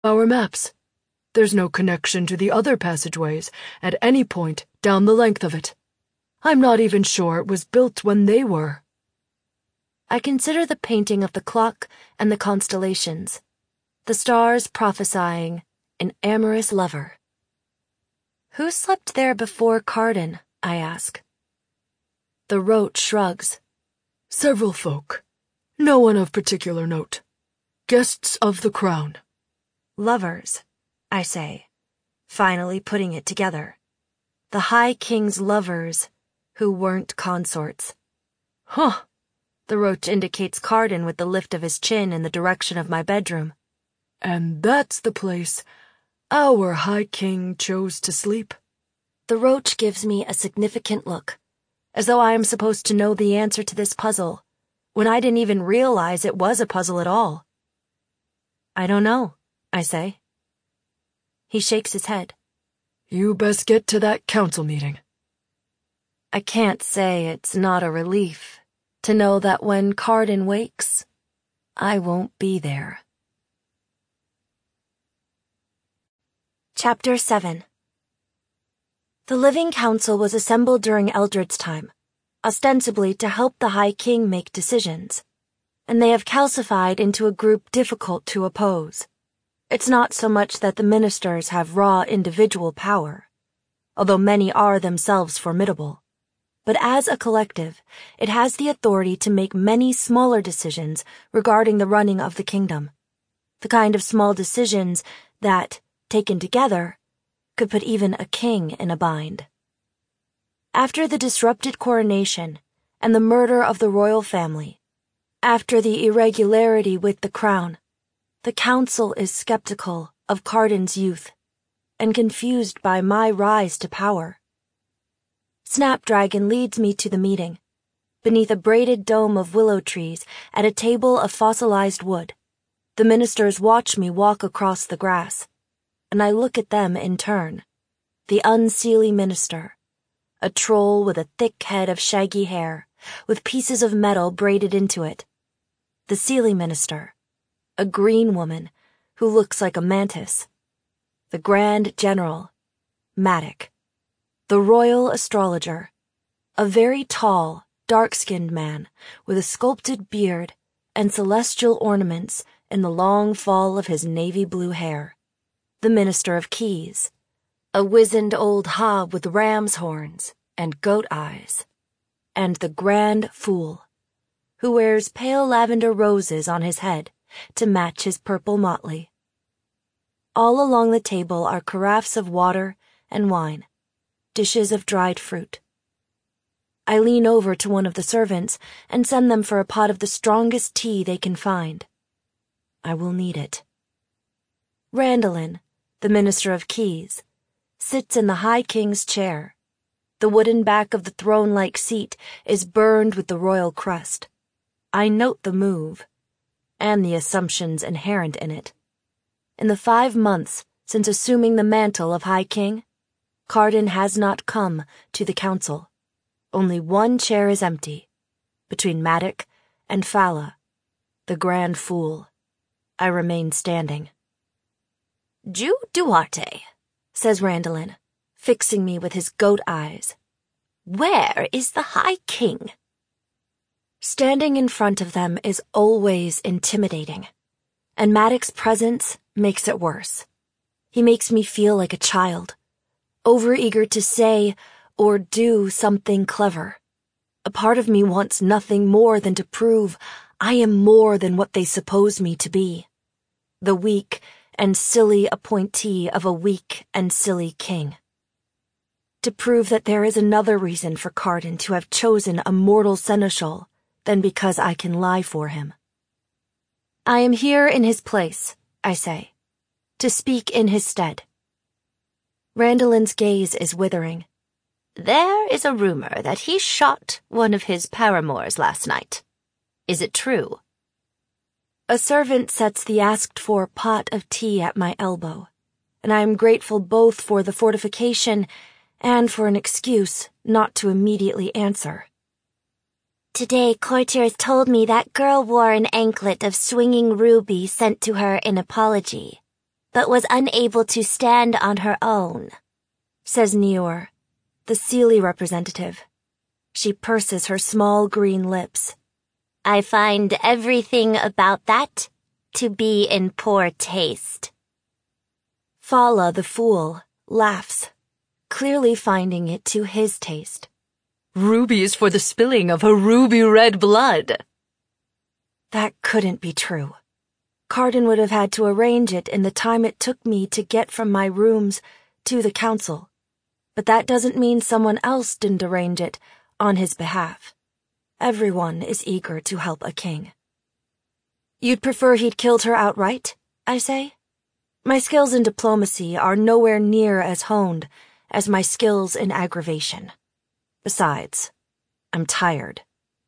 our maps. There's no connection to the other passageways at any point down the length of it. I'm not even sure it was built when they were. I consider the painting of the clock and the constellations, the stars prophesying an amorous lover. Who slept there before Carden? I ask. The Roach shrugs. Several folk. No one of particular note. Guests of the crown. Lovers, I say, finally putting it together. The High King's lovers who weren't consorts. Huh. The Roach indicates Carden with the lift of his chin in the direction of my bedroom. And that's the place our High King chose to sleep. The Roach gives me a significant look, as though I am supposed to know the answer to this puzzle, when I didn't even realize it was a puzzle at all. I don't know, I say. He shakes his head. You best get to that council meeting. I can't say it's not a relief to know that when Carden wakes, I won't be there. Chapter 7. The Living Council was assembled during Eldred's time, ostensibly to help the High King make decisions, and they have calcified into a group difficult to oppose. It's not so much that the ministers have raw individual power, although many are themselves formidable, but as a collective, it has the authority to make many smaller decisions regarding the running of the kingdom, the kind of small decisions that, taken together, could put even a king in a bind. After the disrupted coronation and the murder of the royal family, after the irregularity with the crown, the council is skeptical of Carden's youth and confused by my rise to power. Snapdragon leads me to the meeting, beneath a braided dome of willow trees at a table of fossilized wood. The ministers watch me walk across the grass, and I look at them in turn. The unseelie minister, a troll with a thick head of shaggy hair, with pieces of metal braided into it. The Seelie minister, a green woman who looks like a mantis. The Grand General, Maddock. The royal astrologer, a very tall, dark-skinned man with a sculpted beard and celestial ornaments in the long fall of his navy blue hair. The Minister of Keys, a wizened old hob with ram's horns and goat eyes. And the Grand Fool, who wears pale lavender roses on his head to match his purple motley. All along the table are carafes of water and wine, dishes of dried fruit. I lean over to one of the servants and send them for a pot of the strongest tea they can find. I will need it. Randolin, the Minister of Keys, sits in the High King's chair. The wooden back of the throne-like seat is burned with the royal crest. I note the move, and the assumptions inherent in it. In the 5 months since assuming the mantle of High King, Carden has not come to the council. Only one chair is empty, between Maddock and Fala, the Grand Fool. I remain standing. Jew Duarte, says Randolin, fixing me with his goat eyes. Where is the High King? Standing in front of them is always intimidating, and Maddock's presence makes it worse. He makes me feel like a child, overeager to say or do something clever. A part of me wants nothing more than to prove I am more than what they suppose me to be. The weak and silly appointee of a weak and silly king. To prove that there is another reason for Carden to have chosen a mortal seneschal than because I can lie for him. I am here in his place, I say, to speak in his stead. Randolin's gaze is withering. There is a rumor that he shot one of his paramours last night. Is it true? A servant sets the asked-for pot of tea at my elbow, and I am grateful both for the fortification and for an excuse not to immediately answer. Today, courtiers told me that girl wore an anklet of swinging ruby sent to her in apology. but was unable to stand on her own, says Nior, the Seelie representative. She purses her small green lips. I find everything about that to be in poor taste. Fala, the fool, laughs, clearly finding it to his taste. Rubies for the spilling of her ruby-red blood. That couldn't be true. Carden would have had to arrange it in the time it took me to get from my rooms to the council. But that doesn't mean someone else didn't arrange it on his behalf. Everyone is eager to help a king. You'd prefer he'd killed her outright, I say? My skills in diplomacy are nowhere near as honed as my skills in aggravation. Besides, I'm tired.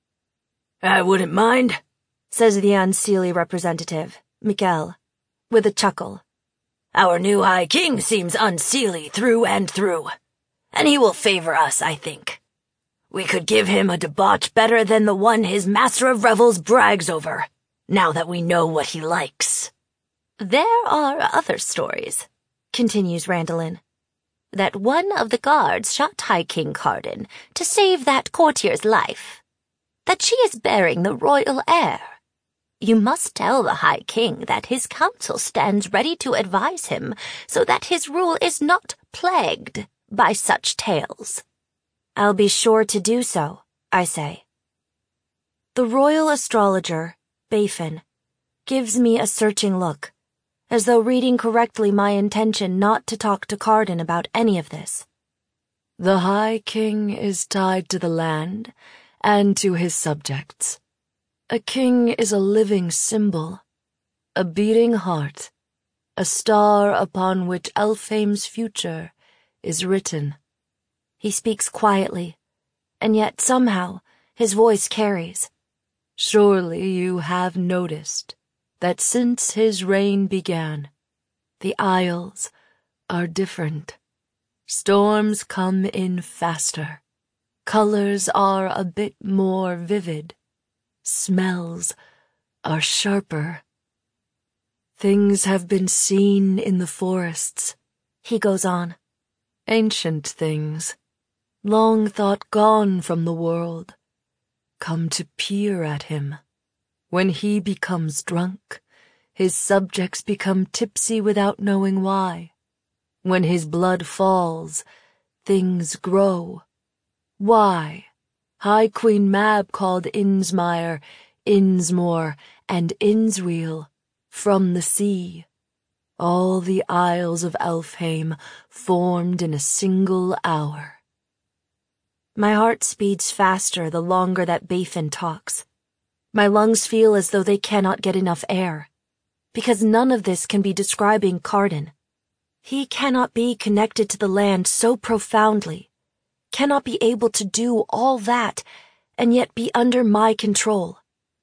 I wouldn't mind, says the Unseelie representative, Mikkel, with a chuckle. Our new High King seems unseelie through and through, and he will favor us, I think. We could give him a debauch better than the one his Master of Revels brags over, now that we know what he likes. There are other stories, continues Randolin, that one of the guards shot High King Carden to save that courtier's life, that she is bearing the royal heir. You must tell the High King that his council stands ready to advise him so that his rule is not plagued by such tales. I'll be sure to do so, I say. The royal astrologer, Bayfin, gives me a searching look, as though reading correctly my intention not to talk to Carden about any of this. The High King is tied to the land and to his subjects. A king is a living symbol, a beating heart, a star upon which Elfhame's future is written. He speaks quietly, and yet somehow his voice carries. Surely you have noticed that since his reign began, the Isles are different. Storms come in faster. Colors are a bit more vivid. Smells are sharper. Things have been seen in the forests, he goes on. Ancient things, long thought gone from the world, come to peer at him. When he becomes drunk, his subjects become tipsy without knowing why. When his blood falls, things grow. Why? High Queen Mab called Innsmire, Innsmore, and Innsweel from the sea. All the Isles of Elfhame formed in a single hour. My heart speeds faster the longer that Bayfin talks. My lungs feel as though they cannot get enough air, because none of this can be describing Carden. He cannot be connected to the land so profoundly, cannot be able to do all that, and yet be under my control.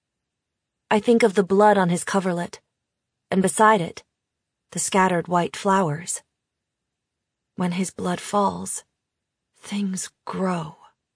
I think of the blood on his coverlet, and beside it, the scattered white flowers. When his blood falls, things grow.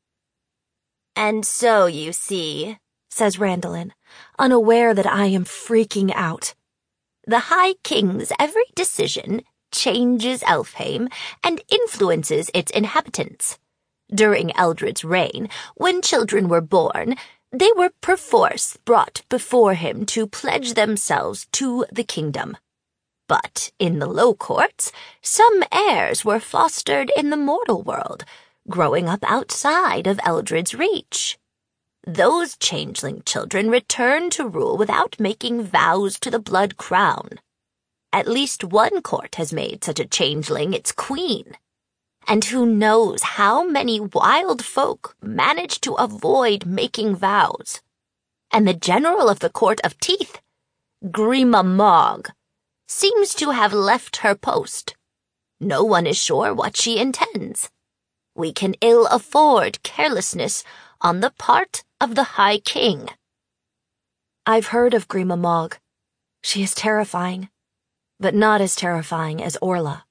And so, you see, says Randolin, unaware that I am freaking out. The High King's every decision changes Elfhame and influences its inhabitants. During Eldred's reign, when children were born, they were perforce brought before him to pledge themselves to the kingdom. But in the Low Courts, some heirs were fostered in the mortal world, growing up outside of Eldred's reach. Those changeling children returned to rule without making vows to the blood crown. At least one court has made such a changeling its queen. And who knows how many wild folk managed to avoid making vows. And the general of the Court of Teeth, Grima Mogg, seems to have left her post. No one is sure what she intends. We can ill afford carelessness on the part of the High King. I've heard of Grima Mogg. She is terrifying, but not as terrifying as Orla.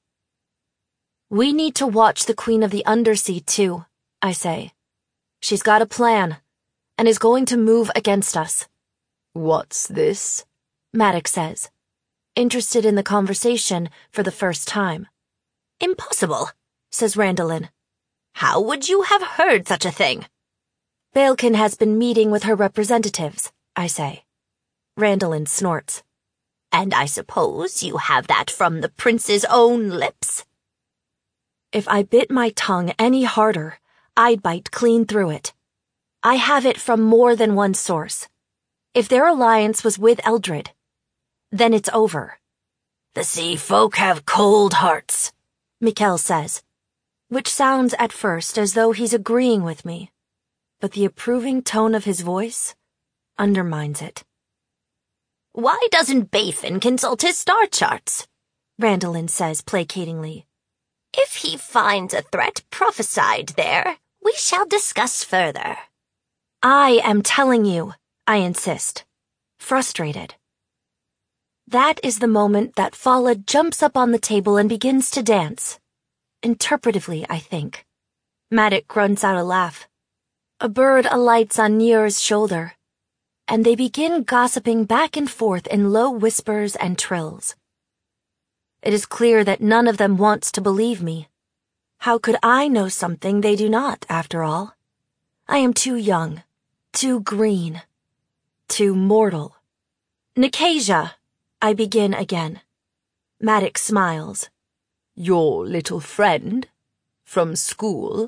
We need to watch the Queen of the Undersea, too, I say. She's got a plan, and is going to move against us. What's this? Maddox says. interested in the conversation for the first time. Impossible, says Randolin. How would you have heard such a thing? Baelkin has been meeting with her representatives, I say. Randolin snorts. And I suppose you have that from the prince's own lips? If I bit my tongue any harder, I'd bite clean through it. I have it from more than one source. If their alliance was with Eldred, then it's over. The sea folk have cold hearts, Mikkel says, which sounds at first as though he's agreeing with me, but the approving tone of his voice undermines it. Why doesn't Bafin consult his star charts? Randolin says placatingly. If he finds a threat prophesied there, we shall discuss further. I am telling you, I insist, frustrated. That is the moment that Fala jumps up on the table and begins to dance. Interpretively, I think. Madik grunts out a laugh. A bird alights on Nior's shoulder, and they begin gossiping back and forth in low whispers and trills. It is clear that none of them wants to believe me. How could I know something they do not, after all? I am too young, too green, too mortal. Nicasia, I begin again. Madik smiles. Your little friend? From school?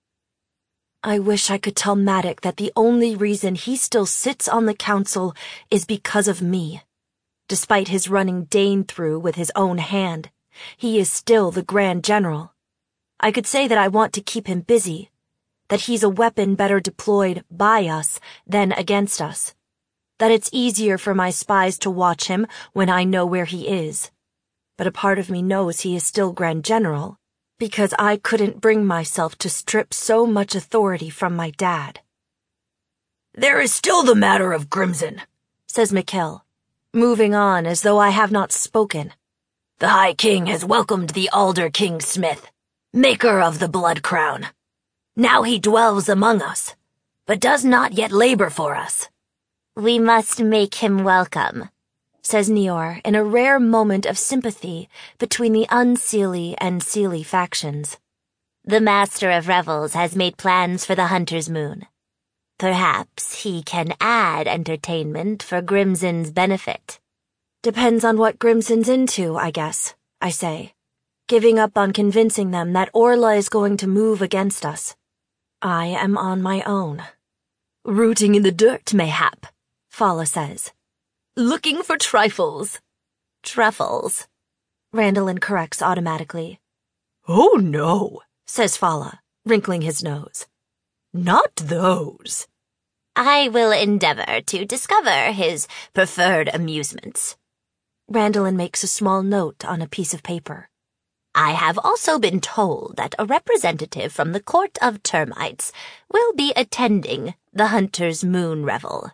I wish I could tell Madik that the only reason he still sits on the council is because of me. Despite his running Dane through with his own hand, he is still the Grand General. I could say that I want to keep him busy, that he's a weapon better deployed by us than against us, that it's easier for my spies to watch him when I know where he is. But a part of me knows he is still Grand General, because I couldn't bring myself to strip so much authority from my dad. There is still the matter of Grimson, says Mikkel, moving on as though I have not spoken. The High King has welcomed the Alder King Smith, maker of the Blood Crown. Now he dwells among us, but does not yet labor for us. We must make him welcome, says Nior in a rare moment of sympathy between the unseelie and seelie factions. The Master of Revels has made plans for the Hunter's Moon. Perhaps he can add entertainment for Grimson's benefit. Depends on what Grimson's into, I guess, I say, giving up on convincing them that Orla is going to move against us. I am on my own. Rooting in the dirt, mayhap, Fala says. Looking for trifles. Truffles, Randolin corrects automatically. Oh no, says Fala, wrinkling his nose. Not those. I will endeavor to discover his preferred amusements. Randolin makes a small note on a piece of paper. I have also been told that a representative from the Court of Termites will be attending the Hunter's Moon Revel.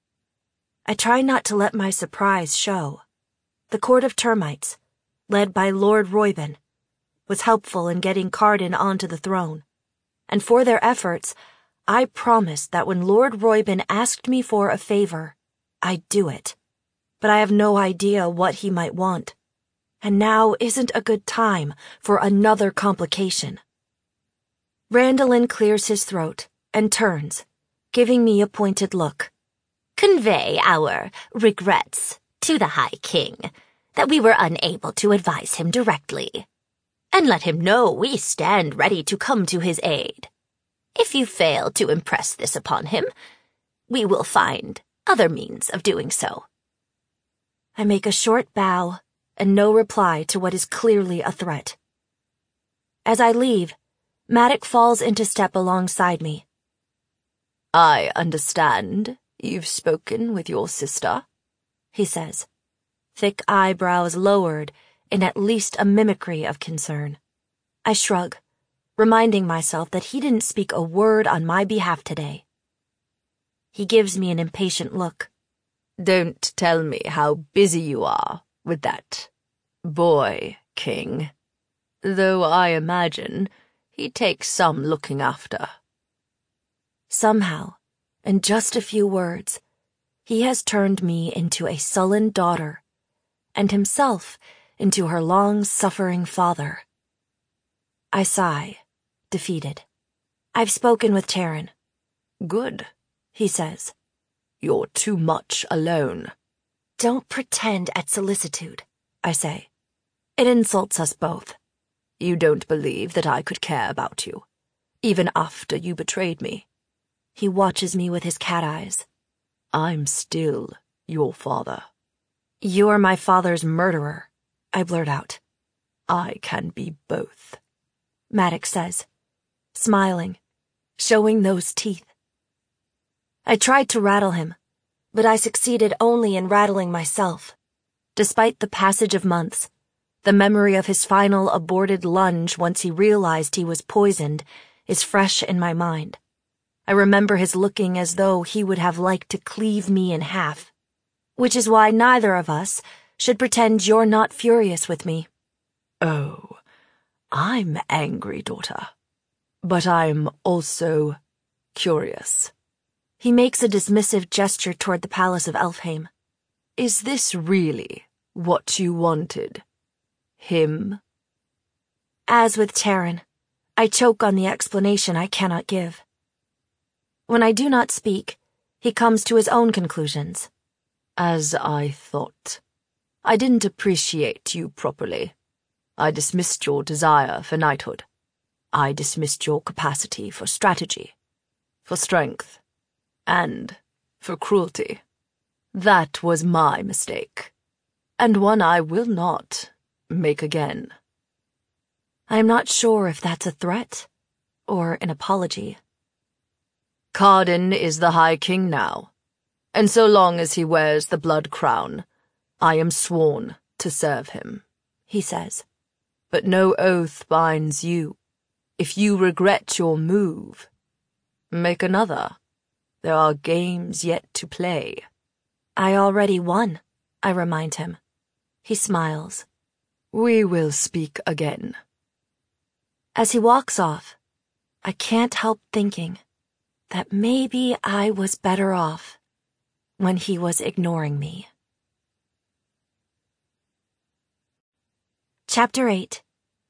I try not to let my surprise show. The Court of Termites, led by Lord Royben, was helpful in getting Cardin onto the throne, and for their efforts, I promised that when Lord Royben asked me for a favor, I'd do it. But I have no idea what he might want, and now isn't a good time for another complication. Randolin clears his throat and turns, giving me a pointed look. Convey our regrets to the High King that we were unable to advise him directly, and let him know we stand ready to come to his aid. If you fail to impress this upon him, we will find other means of doing so. I make a short bow and no reply to what is clearly a threat. As I leave, Madik falls into step alongside me. I understand you've spoken with your sister, he says, thick eyebrows lowered in at least a mimicry of concern. I shrug, reminding myself that he didn't speak a word on my behalf today. He gives me an impatient look. Don't tell me how busy you are with that boy, King, though I imagine he takes some looking after. Somehow, in just a few words, he has turned me into a sullen daughter, and himself into her long-suffering father. I sigh, defeated. I've spoken with Taryn. Good, he says. You're too much alone. Don't pretend at solicitude, I say. It insults us both. You don't believe that I could care about you, even after you betrayed me. He watches me with his cat eyes. I'm still your father. You're my father's murderer, I blurt out. I can be both, Maddox says, smiling, showing those teeth. I tried to rattle him, but I succeeded only in rattling myself. Despite the passage of months, the memory of his final aborted lunge once he realized he was poisoned is fresh in my mind. I remember his looking as though he would have liked to cleave me in half, which is why neither of us should pretend you're not furious with me. Oh, I'm angry, daughter, but I'm also curious. He makes a dismissive gesture toward the palace of Elfhame. Is this really what you wanted? Him? As with Taryn, I choke on the explanation I cannot give. When I do not speak, he comes to his own conclusions. As I thought. I didn't appreciate you properly. I dismissed your desire for knighthood. I dismissed your capacity for strategy, for strength, and for cruelty. That was my mistake, and one I will not make again. I'm not sure if that's a threat or an apology. Carden is the High King now, and so long as he wears the blood crown, I am sworn to serve him, he says. But no oath binds you. If you regret your move, make another. There are games yet to play. I already won, I remind him. He smiles. We will speak again. As he walks off, I can't help thinking that maybe I was better off when he was ignoring me. Chapter 8.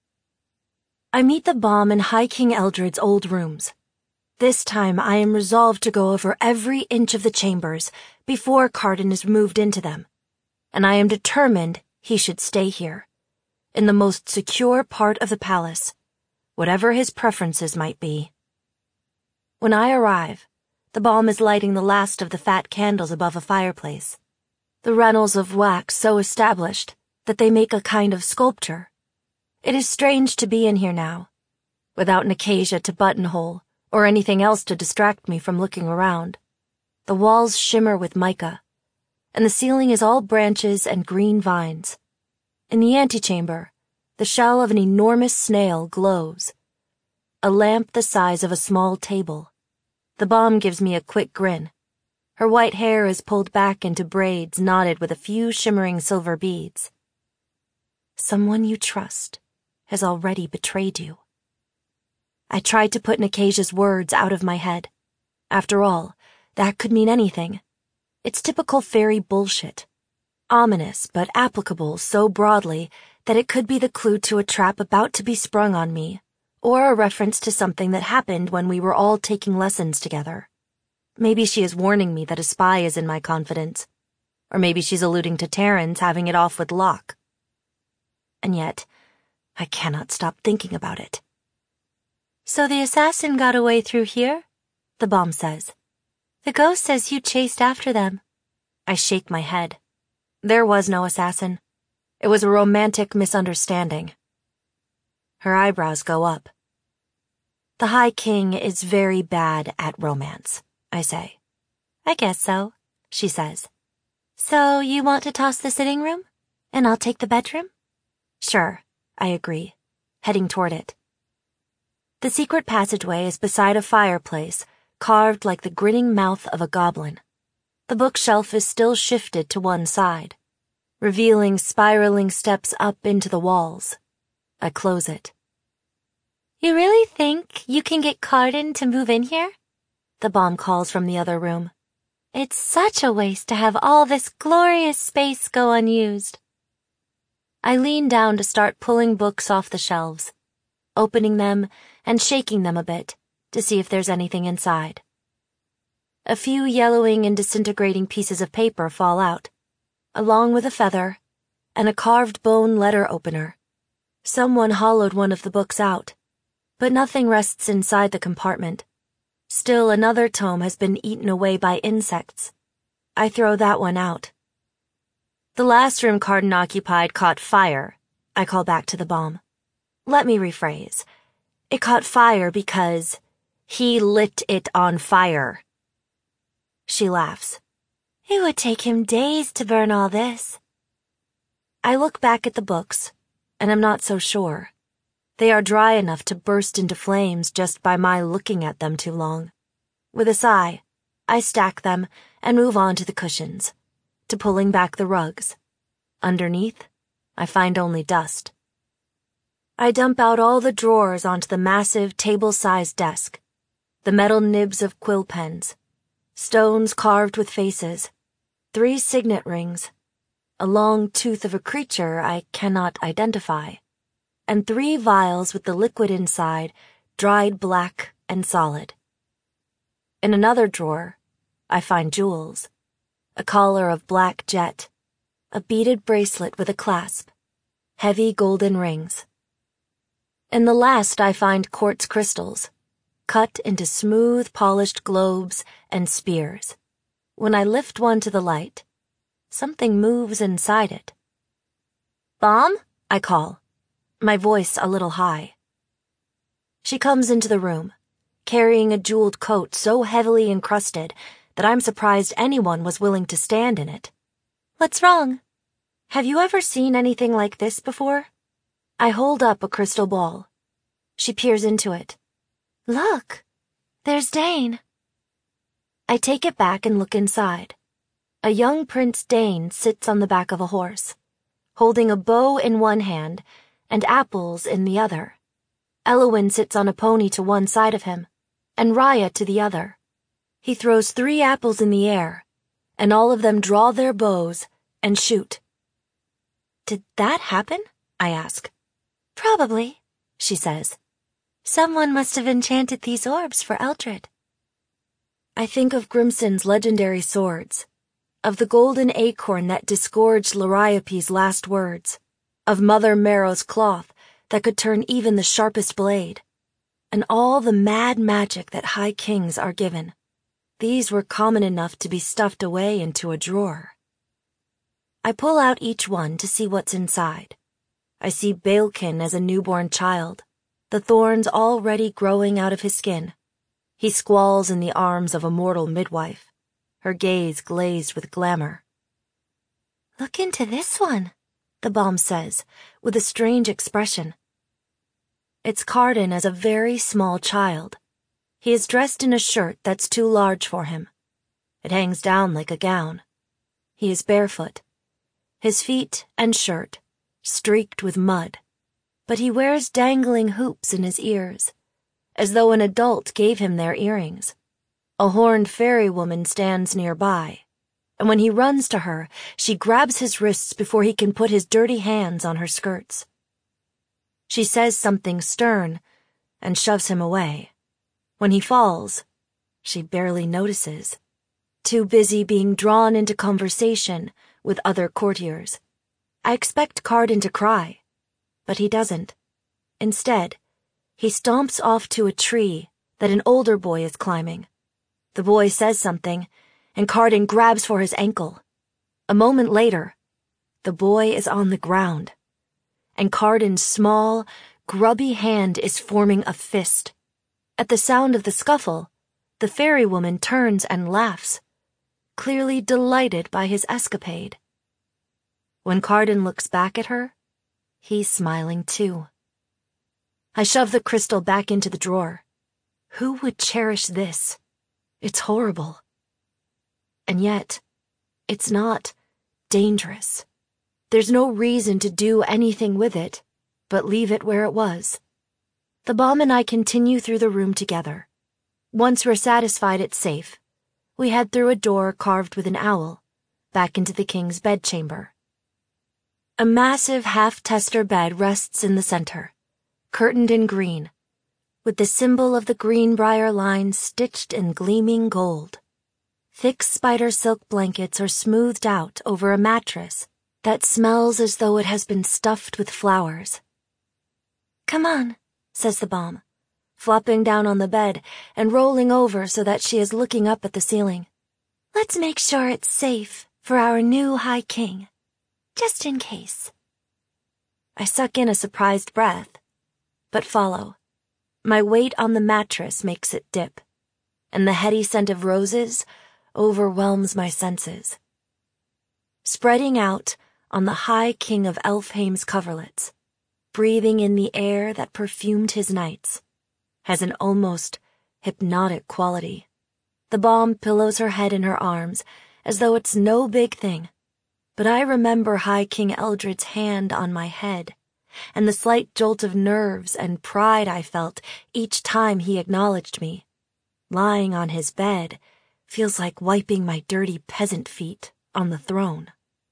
I meet the Baum in High King Eldred's old rooms. This time I am resolved to go over every inch of the chambers before Carden is moved into them, and I am determined he should stay here, in the most secure part of the palace, whatever his preferences might be. When I arrive, the Baum is lighting the last of the fat candles above a fireplace, the Rennels of wax so established that they make a kind of sculpture. It is strange to be in here now, without an acacia to buttonhole or anything else to distract me from looking around. The walls shimmer with mica, and the ceiling is all branches and green vines. In the antechamber, the shell of an enormous snail glows. A lamp the size of a small table. The Baum gives me a quick grin. Her white hair is pulled back into braids knotted with a few shimmering silver beads. Someone you trust has already betrayed you. I tried to put Nikaja's words out of my head. After all, that could mean anything. It's typical fairy bullshit. Ominous, but applicable so broadly that it could be the clue to a trap about to be sprung on me, or a reference to something that happened when we were all taking lessons together. Maybe she is warning me that a spy is in my confidence, or maybe she's alluding to Taryn's having it off with Locke. And yet, I cannot stop thinking about it. So the assassin got away through here? The Baum says. The ghost says you chased after them. I shake my head. There was no assassin. It was a romantic misunderstanding. Her eyebrows go up. The High King is very bad at romance, I say. I guess so, she says. So you want to toss the sitting room? And I'll take the bedroom? Sure, I agree, heading toward it. The secret passageway is beside a fireplace, carved like the grinning mouth of a goblin. The bookshelf is still shifted to one side, revealing spiraling steps up into the walls. I close it. You really think you can get Carden to move in here? The Baum calls from the other room. It's such a waste to have all this glorious space go unused. I lean down to start pulling books off the shelves, opening them and shaking them a bit to see if there's anything inside. A few yellowing and disintegrating pieces of paper fall out, along with a feather and a carved bone letter opener. Someone hollowed one of the books out, but nothing rests inside the compartment. Still another tome has been eaten away by insects. I throw that one out. The last room Carden occupied caught fire. I call back to the bomb. Let me rephrase. It caught fire because he lit it on fire. She laughs. It would take him days to burn all this. I look back at the books, and I'm not so sure. They are dry enough to burst into flames just by my looking at them too long. With a sigh, I stack them and move on to the cushions, to pulling back the rugs. Underneath, I find only dust. I dump out all the drawers onto the massive table-sized desk, the metal nibs of quill pens, stones carved with faces, 3 signet rings, a long tooth of a creature I cannot identify, and 3 vials with the liquid inside dried black and solid. In another drawer, I find jewels, a collar of black jet, a beaded bracelet with a clasp, heavy golden rings. In the last I find quartz crystals, cut into smooth, polished globes and spears. When I lift one to the light, something moves inside it. Bomb? I call, my voice a little high. She comes into the room, carrying a jeweled coat so heavily encrusted that I'm surprised anyone was willing to stand in it. What's wrong? Have you ever seen anything like this before? I hold up a crystal ball. She peers into it. Look, there's Dane. I take it back and look inside. A young Prince Dane sits on the back of a horse, holding a bow in one hand and apples in the other. Elowyn sits on a pony to one side of him, and Raya to the other. He throws 3 apples in the air, and all of them draw their bows and shoot. Did that happen? I ask. Probably, she says. Someone must have enchanted these orbs for Eldred. I think of Grimson's legendary swords, of the golden acorn that disgorged Liriope's last words, of Mother Marrow's cloth that could turn even the sharpest blade, and all the mad magic that high kings are given. These were common enough to be stuffed away into a drawer. I pull out each one to see what's inside. I see Baelkin as a newborn child, the thorns already growing out of his skin. He squalls in the arms of a mortal midwife, her gaze glazed with glamour. Look into this one, the bomb says, with a strange expression. It's Carden as a very small child. He is dressed in a shirt that's too large for him. It hangs down like a gown. He is barefoot, his feet and shirt streaked with mud, but he wears dangling hoops in his ears, as though an adult gave him their earrings. A horned fairy woman stands nearby, and when he runs to her, she grabs his wrists before he can put his dirty hands on her skirts. She says something stern and shoves him away. When he falls, she barely notices, too busy being drawn into conversation with other courtiers. I expect Carden to cry, but he doesn't. Instead, he stomps off to a tree that an older boy is climbing. The boy says something, and Carden grabs for his ankle. A moment later, the boy is on the ground, and Carden's small, grubby hand is forming a fist. At the sound of the scuffle, the fairy woman turns and laughs, clearly delighted by his escapade. When Carden looks back at her, he's smiling too. I shove the crystal back into the drawer. Who would cherish this? It's horrible. And yet, it's not dangerous. There's no reason to do anything with it, but leave it where it was. The bomb and I continue through the room together. Once we're satisfied it's safe, we head through a door carved with an owl, back into the king's bedchamber. A massive half-tester bed rests in the center, curtained in green, with the symbol of the Greenbrier line stitched in gleaming gold. Thick spider silk blankets are smoothed out over a mattress that smells as though it has been stuffed with flowers. "Come on," says the bomb, flopping down on the bed and rolling over so that she is looking up at the ceiling. "Let's make sure it's safe for our new High King, just in case." I suck in a surprised breath, but follow. My weight on the mattress makes it dip, and the heady scent of roses overwhelms my senses. Spreading out on the High King of Elfheim's coverlets, breathing in the air that perfumed his nights, has an almost hypnotic quality. The bomb pillows her head in her arms as though it's no big thing, but I remember High King Eldred's hand on my head, and the slight jolt of nerves and pride I felt each time he acknowledged me. Lying on his bed feels like wiping my dirty peasant feet on the throne.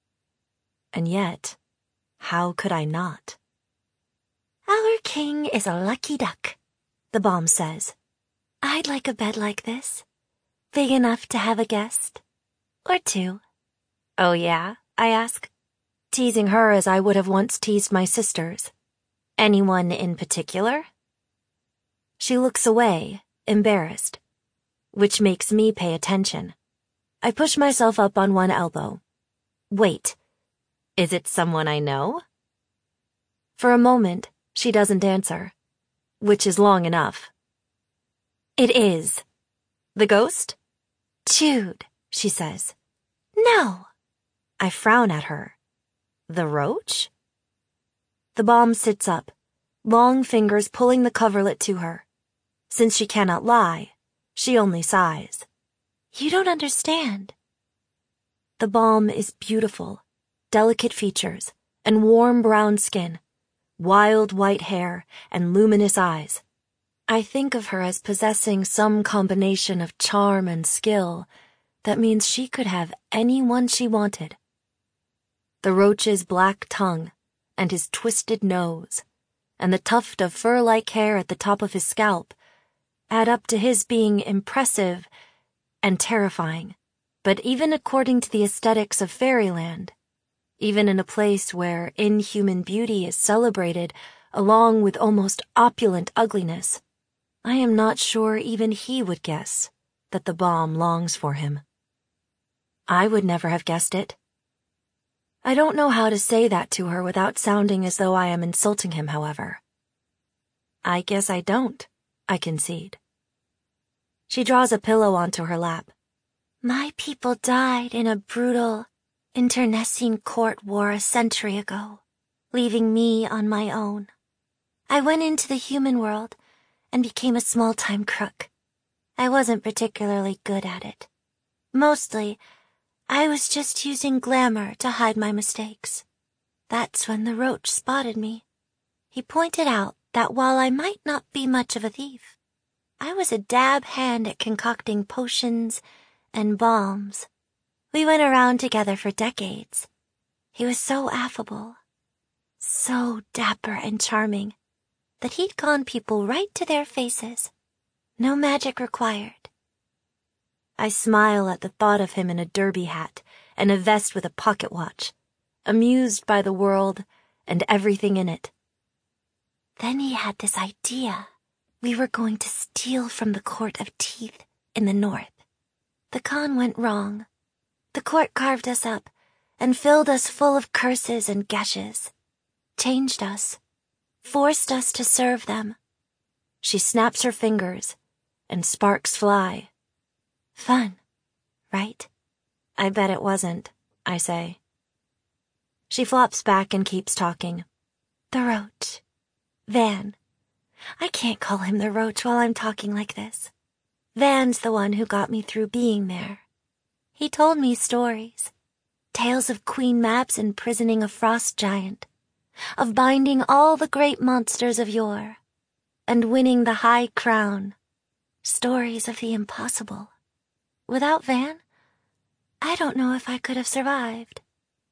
And yet, how could I not? "Our king is a lucky duck," the bomb says. "I'd like a bed like this, big enough to have a guest. Or two." "Oh yeah?" I ask, teasing her as I would have once teased my sisters. "Anyone in particular?" She looks away, embarrassed, which makes me pay attention. I push myself up on one elbow. Wait, is it someone I know? For a moment, she doesn't answer, which is long enough. "It is. The ghost?" "Jude," she says. "No." I frown at her. The roach? The bomb sits up, long fingers pulling the coverlet to her. Since she cannot lie, she only sighs. "You don't understand." The bomb is beautiful, delicate features, and warm brown skin, wild white hair, and luminous eyes. I think of her as possessing some combination of charm and skill that means she could have anyone she wanted. The roach's black tongue, and his twisted nose, and the tuft of fur-like hair at the top of his scalp add up to his being impressive and terrifying. But even according to the aesthetics of fairyland, even in a place where inhuman beauty is celebrated along with almost opulent ugliness, I am not sure even he would guess that the bomb longs for him. I would never have guessed it. I don't know how to say that to her without sounding as though I am insulting him, however. I guess I don't, I concede. She draws a pillow onto her lap. "My people died in a brutal, internecine court war a century ago, leaving me on my own. I went into the human world and became a small-time crook. I wasn't particularly good at it. Mostly, I was just using glamour to hide my mistakes. That's when the roach spotted me. He pointed out that while I might not be much of a thief, I was a dab hand at concocting potions and balms. We went around together for decades. He was so affable, so dapper and charming, that he'd con people right to their faces. No magic required." I smile at the thought of him in a derby hat and a vest with a pocket watch, amused by the world and everything in it. "Then he had this idea. We were going to steal from the Court of Teeth in the north. The con went wrong. The court carved us up and filled us full of curses and gashes. Changed us. Forced us to serve them." She snaps her fingers, and sparks fly. "Fun, right?" "I bet it wasn't," I say. She flops back and keeps talking. "The roach. Van. I can't call him the roach while I'm talking like this. Van's the one who got me through being there. He told me stories. Tales of Queen Mab's imprisoning a frost giant, of binding all the great monsters of yore, and winning the high crown. Stories of the impossible. Without Van, I don't know if I could have survived."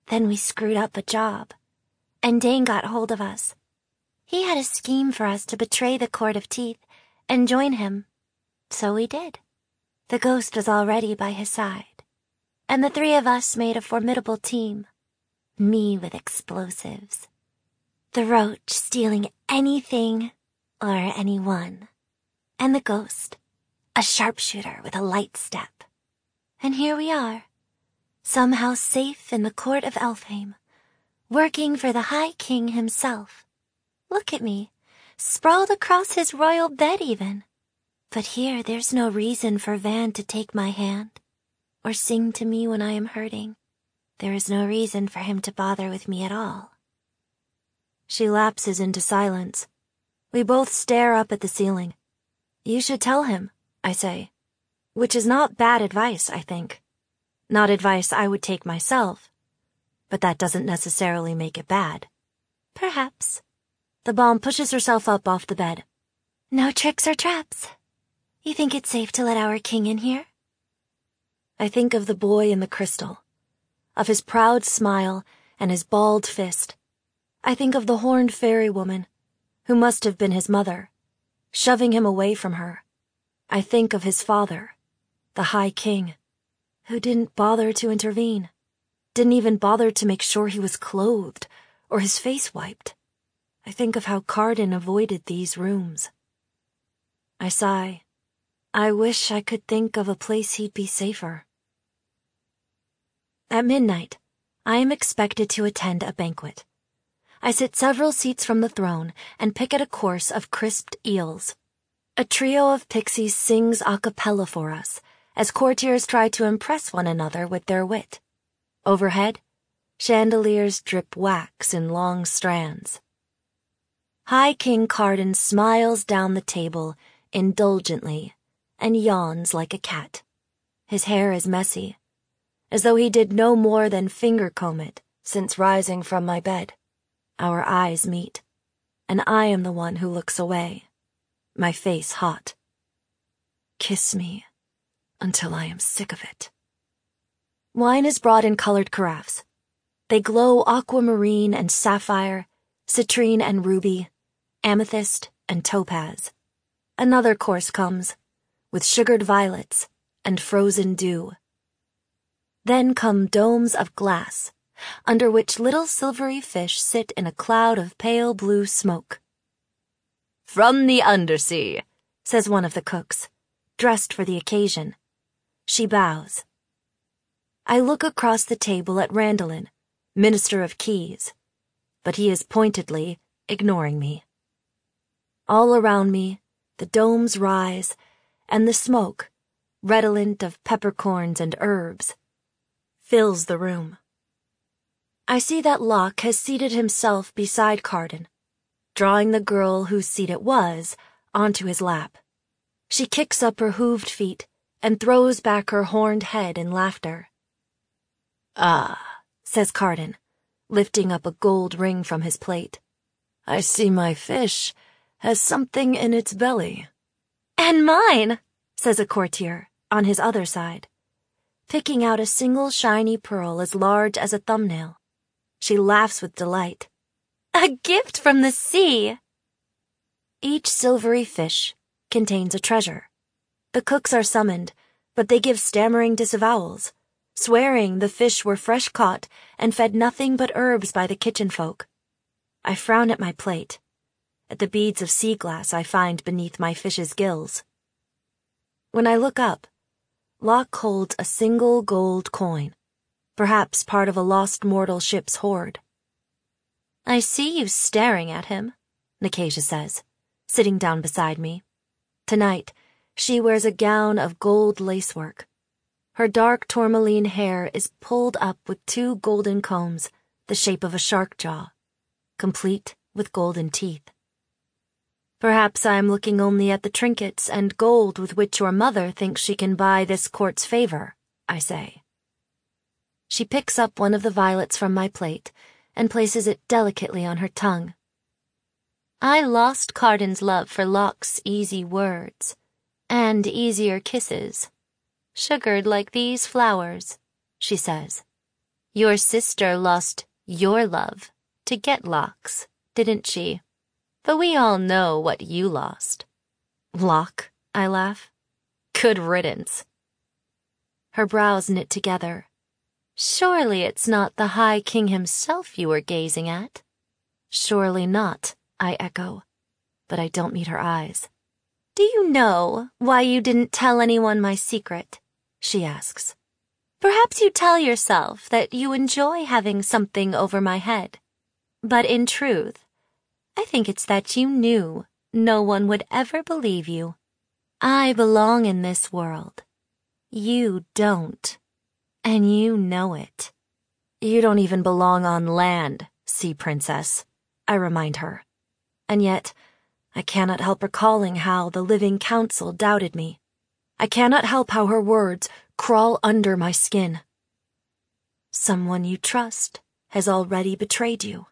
Then we screwed up a job, and Dane got hold of us. He had a scheme for us to betray the Court of Teeth and join him. So we did. The ghost was already by his side, and the three of us made a formidable team. Me with explosives. The roach stealing anything or anyone. And the ghost, a sharpshooter with a light step. And here we are, somehow safe in the court of Elfhame, working for the High King himself. Look at me, sprawled across his royal bed even. But here there's no reason for Van to take my hand, or sing to me when I am hurting. There is no reason for him to bother with me at all. She lapses into silence. We both stare up at the ceiling. You should tell him, I say. Which is not bad advice, I think. Not advice I would take myself. But that doesn't necessarily make it bad. Perhaps. The bomb pushes herself up off the bed. No tricks or traps. You think it's safe to let our king in here? I think of the boy in the crystal, of his proud smile and his balled fist. I think of the horned fairy woman, who must have been his mother, shoving him away from her. I think of his father, the High King, who didn't bother to intervene, didn't even bother to make sure he was clothed or his face wiped. I think of how Carden avoided these rooms. I sigh. I wish I could think of a place he'd be safer. At midnight, I am expected to attend a banquet. I sit several seats from the throne and pick at a course of crisped eels. A trio of pixies sings a cappella for us, as courtiers try to impress one another with their wit. Overhead, chandeliers drip wax in long strands. High King Carden smiles down the table indulgently and yawns like a cat. His hair is messy, as though he did no more than finger comb it since rising from my bed. Our eyes meet, and I am the one who looks away, my face hot. Kiss me until I am sick of it. Wine is brought in colored carafes. They glow aquamarine and sapphire, citrine and ruby, amethyst and topaz. Another course comes, with sugared violets and frozen dew. Then come domes of glass, under which little silvery fish sit in a cloud of pale blue smoke. From the undersea, says one of the cooks, dressed for the occasion. She bows. I look across the table at Randolin, Minister of Keys, but he is pointedly ignoring me. All around me, the domes rise, and the smoke, redolent of peppercorns and herbs, fills the room. I see that Locke has seated himself beside Carden, drawing the girl whose seat it was onto his lap. She kicks up her hooved feet and throws back her horned head in laughter. Ah, says Carden, lifting up a gold ring from his plate. I see my fish has something in its belly. And mine, says a courtier on his other side, picking out a single shiny pearl as large as a thumbnail. She laughs with delight. A gift from the sea! Each silvery fish contains a treasure. The cooks are summoned, but they give stammering disavowals, swearing the fish were fresh caught and fed nothing but herbs by the kitchen folk. I frown at my plate, at the beads of sea glass I find beneath my fish's gills. When I look up, Locke holds a single gold coin, perhaps part of a lost mortal ship's hoard. I see you staring at him, Nicasia says, sitting down beside me. Tonight, she wears a gown of gold lacework. Her dark tourmaline hair is pulled up with 2 golden combs, the shape of a shark jaw, complete with golden teeth. Perhaps I am looking only at the trinkets and gold with which your mother thinks she can buy this court's favor, I say. She picks up one of the violets from my plate and places it delicately on her tongue. I lost Carden's love for Locke's easy words, and easier kisses, sugared like these flowers, she says. Your sister lost your love to get locks, didn't she? But we all know what you lost. Locke, I laugh. Good riddance. Her brows knit together. Surely it's not the High King himself you were gazing at? Surely not, I echo, but I don't meet her eyes. Do you know why you didn't tell anyone my secret? She asks. Perhaps you tell yourself that you enjoy having something over my head. But in truth, I think it's that you knew no one would ever believe you. I belong in this world. You don't. And you know it. You don't even belong on land, Sea Princess, I remind her. And yet, I cannot help recalling how the Living Council doubted me. I cannot help how her words crawl under my skin. Someone you trust has already betrayed you.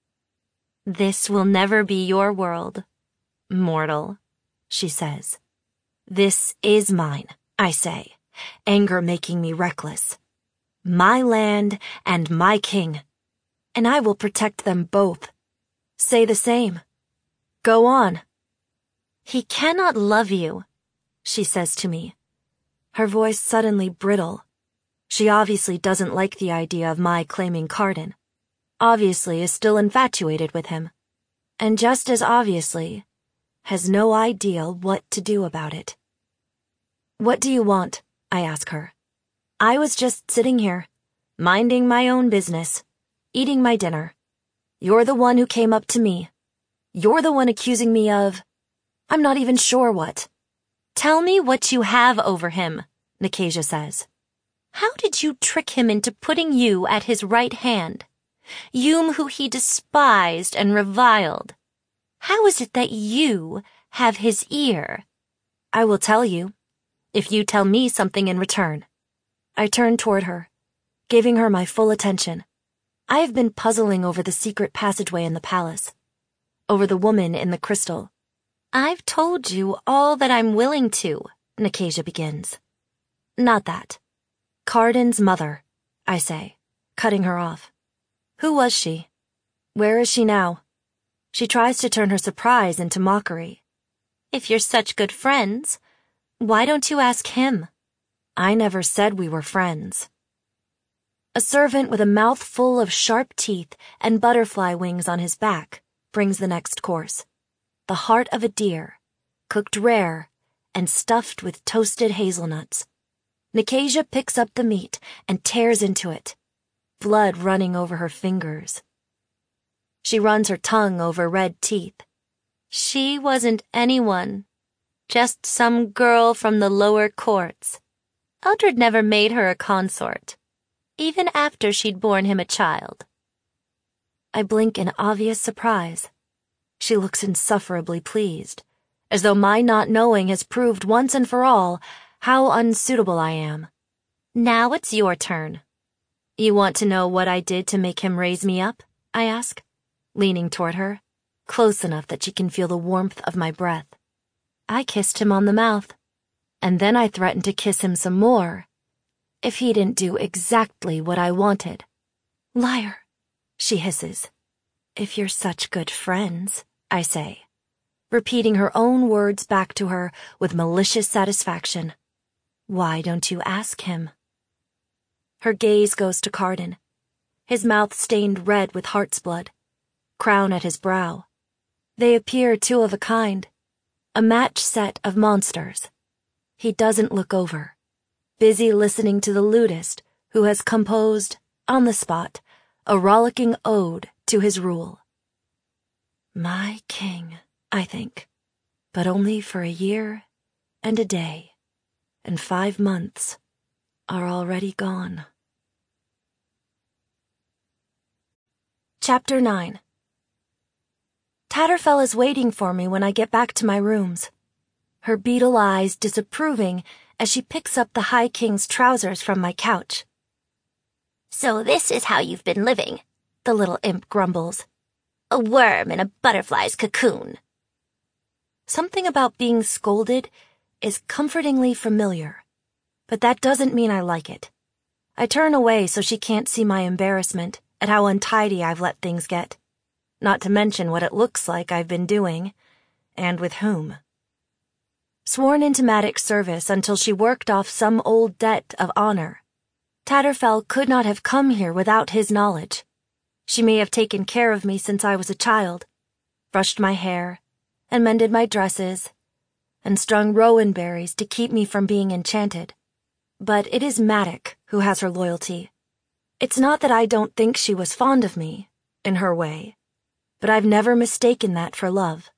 This will never be your world, mortal, she says. This is mine, I say, anger making me reckless. My land and my king, and I will protect them both. Say the same. Go on. He cannot love you, she says to me, her voice suddenly brittle. She obviously doesn't like the idea of my claiming Cardan, obviously is still infatuated with him, and just as obviously has no idea what to do about it. What do you want? I ask her. I was just sitting here, minding my own business, eating my dinner. You're the one who came up to me. You're the one accusing me of... I'm not even sure what. Tell me what you have over him, Nicasia says. How did you trick him into putting you at his right hand? You who he despised and reviled. How is it that you have his ear? I will tell you, if you tell me something in return. I turn toward her, giving her my full attention. I have been puzzling over the secret passageway in the palace, over the woman in the crystal. I've told you all that I'm willing to, Nicasia begins. Not that. Cardan's mother, I say, cutting her off. Who was she? Where is she now? She tries to turn her surprise into mockery. If you're such good friends, why don't you ask him? I never said we were friends. A servant with a mouth full of sharp teeth and butterfly wings on his back brings the next course. The heart of a deer, cooked rare and stuffed with toasted hazelnuts. Nicasia picks up the meat and tears into it, blood running over her fingers. She runs her tongue over red teeth. She wasn't anyone, just some girl from the lower courts. Eldred never made her a consort, even after she'd borne him a child. I blink in obvious surprise. She looks insufferably pleased, as though my not knowing has proved once and for all how unsuitable I am. Now it's your turn. You want to know what I did to make him raise me up? I ask, leaning toward her, close enough that she can feel the warmth of my breath. I kissed him on the mouth, and then I threatened to kiss him some more if he didn't do exactly what I wanted. Liar, she hisses. If you're such good friends, I say, repeating her own words back to her with malicious satisfaction. Why don't you ask him? Her gaze goes to Cardan, his mouth stained red with heart's blood, crown at his brow. They appear two of a kind, a match set of monsters. He doesn't look over, busy listening to the lutist who has composed, on the spot, a rollicking ode to his rule. My king, I think, but only for a year and a day, and 5 months are already gone. Chapter 9. Tatterfell is waiting for me when I get back to my rooms, her beetle eyes disapproving as she picks up the High King's trousers from my couch. So this is how you've been living, the little imp grumbles. a worm in a butterfly's cocoon. Something about being scolded is comfortingly familiar, but that doesn't mean I like it. I turn away so she can't see my embarrassment at how untidy I've let things get, not to mention what it looks like I've been doing, and with whom. Sworn into Maddox's service until she worked off some old debt of honor, Tatterfell could not have come here without his knowledge. She may have taken care of me since I was a child, brushed my hair, and mended my dresses, and strung rowan berries to keep me from being enchanted. But it is Maddox who has her loyalty. It's not that I don't think she was fond of me, in her way, but I've never mistaken that for love.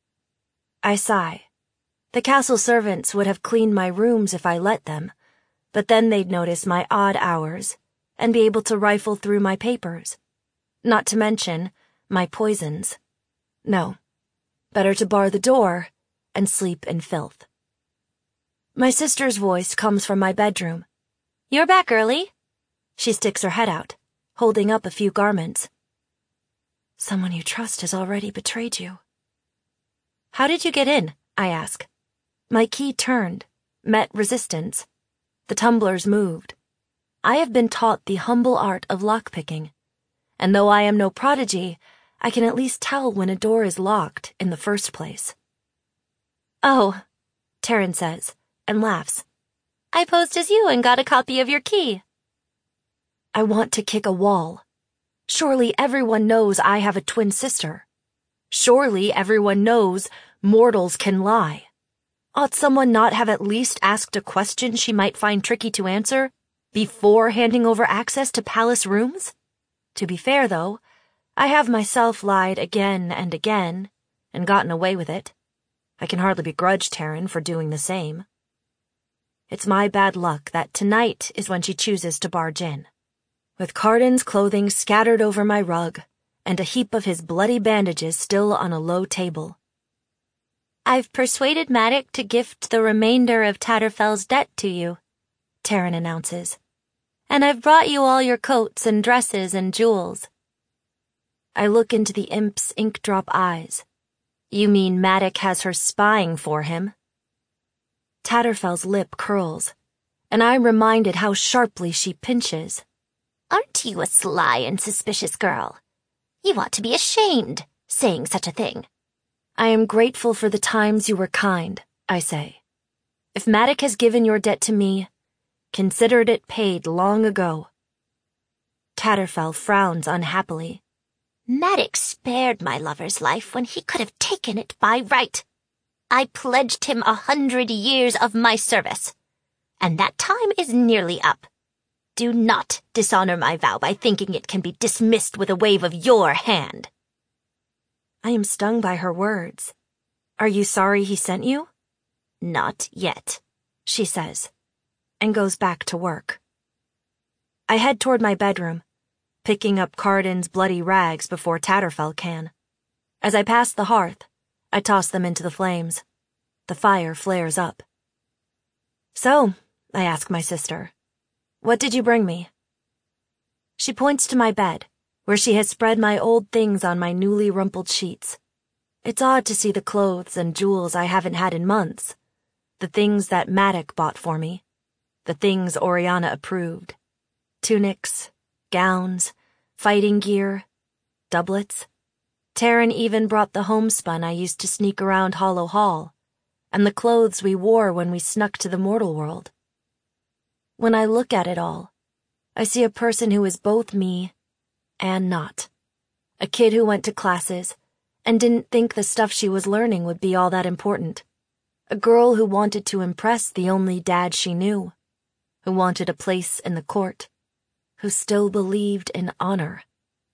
I sigh. The castle servants would have cleaned my rooms if I let them, but then they'd notice my odd hours and be able to rifle through my papers. Not to mention my poisons. No, better to bar the door and sleep in filth. My sister's voice comes from my bedroom. "You're back early." She sticks her head out, holding up a few garments. "Someone you trust has already betrayed you." "How did you get in?" I ask. My key turned, met resistance. The tumblers moved. I have been taught the humble art of lockpicking, and though I am no prodigy, I can at least tell when a door is locked in the first place. "Oh," Taryn says, and laughs. "I posed as you and got a copy of your key." I want to kick a wall. Surely everyone knows I have a twin sister. Surely everyone knows mortals can lie. Ought someone not have at least asked a question she might find tricky to answer before handing over access to palace rooms? To be fair, though, I have myself lied again and again and gotten away with it. I can hardly begrudge Taryn for doing the same. It's my bad luck that tonight is when she chooses to barge in, with Carden's clothing scattered over my rug and a heap of his bloody bandages still on a low table. "I've persuaded Maddox to gift the remainder of Tatterfell's debt to you," Taryn announces. "And I've brought you all your coats and dresses and jewels." I look into the imp's ink-drop eyes. You mean Maddox has her spying for him? Tatterfell's lip curls, and I'm reminded how sharply she pinches. "Aren't you a sly and suspicious girl? You ought to be ashamed, saying such a thing." I am grateful for the times you were kind, I say. If Maddox has given your debt to me, considered it paid long ago. Tatterfell frowns unhappily. "Maddox spared my lover's life when he could have taken it by right. I pledged him 100 years of my service, and that time is nearly up. Do not dishonor my vow by thinking it can be dismissed with a wave of your hand." I am stung by her words. Are you sorry he sent you? "Not yet," she says, and goes back to work. I head toward my bedroom, picking up Carden's bloody rags before Tatterfell can. As I pass the hearth, I toss them into the flames. The fire flares up. "So," I ask my sister, "what did you bring me?" She points to my bed, where she has spread my old things on my newly rumpled sheets. It's odd to see the clothes and jewels I haven't had in months, the things that Maddox bought for me, the things Oriana approved. Tunics, gowns, fighting gear, doublets. Taryn even brought the homespun I used to sneak around Hollow Hall, and the clothes we wore when we snuck to the mortal world. When I look at it all, I see a person who is both me and not. A kid who went to classes and didn't think the stuff she was learning would be all that important. A girl who wanted to impress the only dad she knew, who wanted a place in the court, who still believed in honor.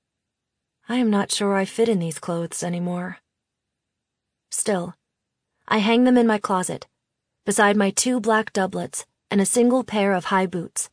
I am not sure I fit in these clothes anymore. Still, I hang them in my closet, beside my 2 black doublets and a single pair of high boots.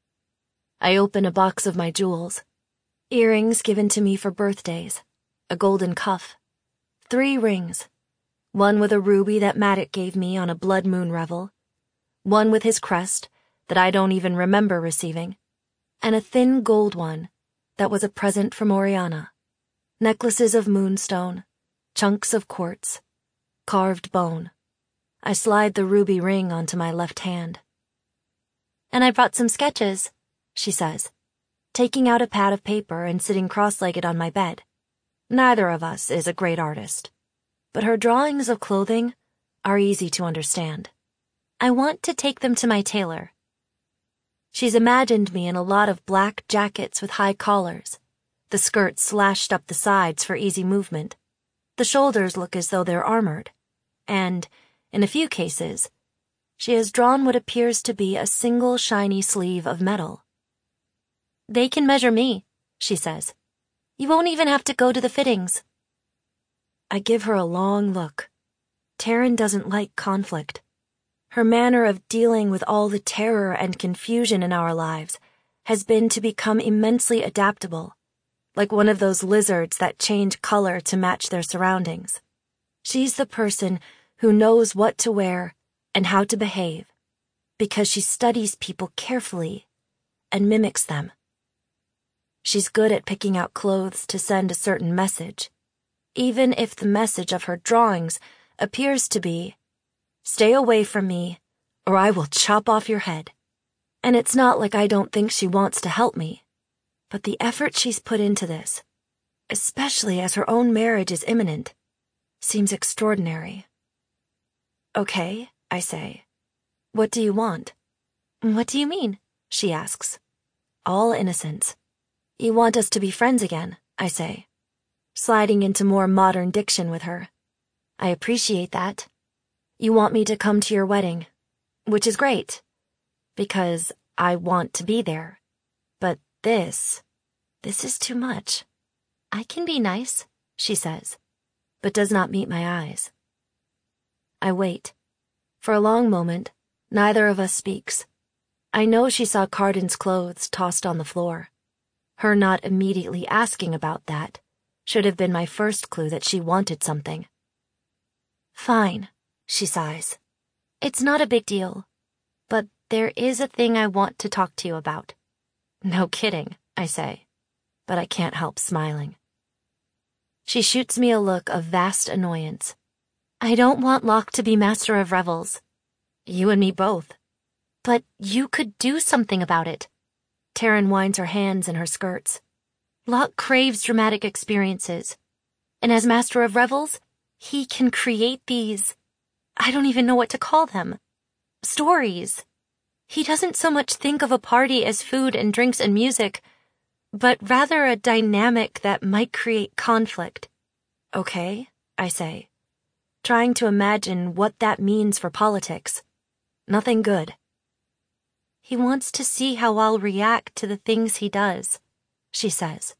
I open a box of my jewels. Earrings given to me for birthdays, a golden cuff, 3 rings, one with a ruby that Maddox gave me on a blood moon revel, one with his crest that I don't even remember receiving, and a thin gold one that was a present from Oriana. Necklaces of moonstone, chunks of quartz, carved bone. I slide the ruby ring onto my left hand. "And I brought some sketches," she says, taking out a pad of paper and sitting cross-legged on my bed. Neither of us is a great artist, but her drawings of clothing are easy to understand. I want to take them to my tailor. She's imagined me in a lot of black jackets with high collars, the skirts slashed up the sides for easy movement. The shoulders look as though they're armored, and, in a few cases, she has drawn what appears to be a single shiny sleeve of metal. They can measure me, she says. You won't even have to go to the fittings. I give her a long look. Taryn doesn't like conflict. Her manner of dealing with all the terror and confusion in our lives has been to become immensely adaptable, like one of those lizards that change color to match their surroundings. She's the person who knows what to wear and how to behave, because she studies people carefully and mimics them. She's good at picking out clothes to send a certain message, even if the message of her drawings appears to be, "Stay away from me, or I will chop off your head." And it's not like I don't think she wants to help me, but the effort she's put into this, especially as her own marriage is imminent, seems extraordinary. "Okay," I say. "What do you want?" What do you mean? She asks. All innocence. "You want us to be friends again," I say, sliding into more modern diction with her. "I appreciate that. You want me to come to your wedding, which is great, because I want to be there. But this is too much." I can be nice, she says, but does not meet my eyes. I wait. For a long moment, neither of us speaks. I know she saw Carden's clothes tossed on the floor. Her not immediately asking about that should have been my first clue that she wanted something. "Fine," she sighs. "It's not a big deal, but there is a thing I want to talk to you about." "No kidding," I say, but I can't help smiling. She shoots me a look of vast annoyance. "I don't want Locke to be master of revels." "You and me both." "But you could do something about it." Taryn winds her hands in her skirts. "Locke craves dramatic experiences, and as master of revels, he can create these, I don't even know what to call them, stories. He doesn't so much think of a party as food and drinks and music, but rather a dynamic that might create conflict." "Okay," I say, trying to imagine what that means for politics. Nothing good. "He wants to see how I'll react to the things he does," she says.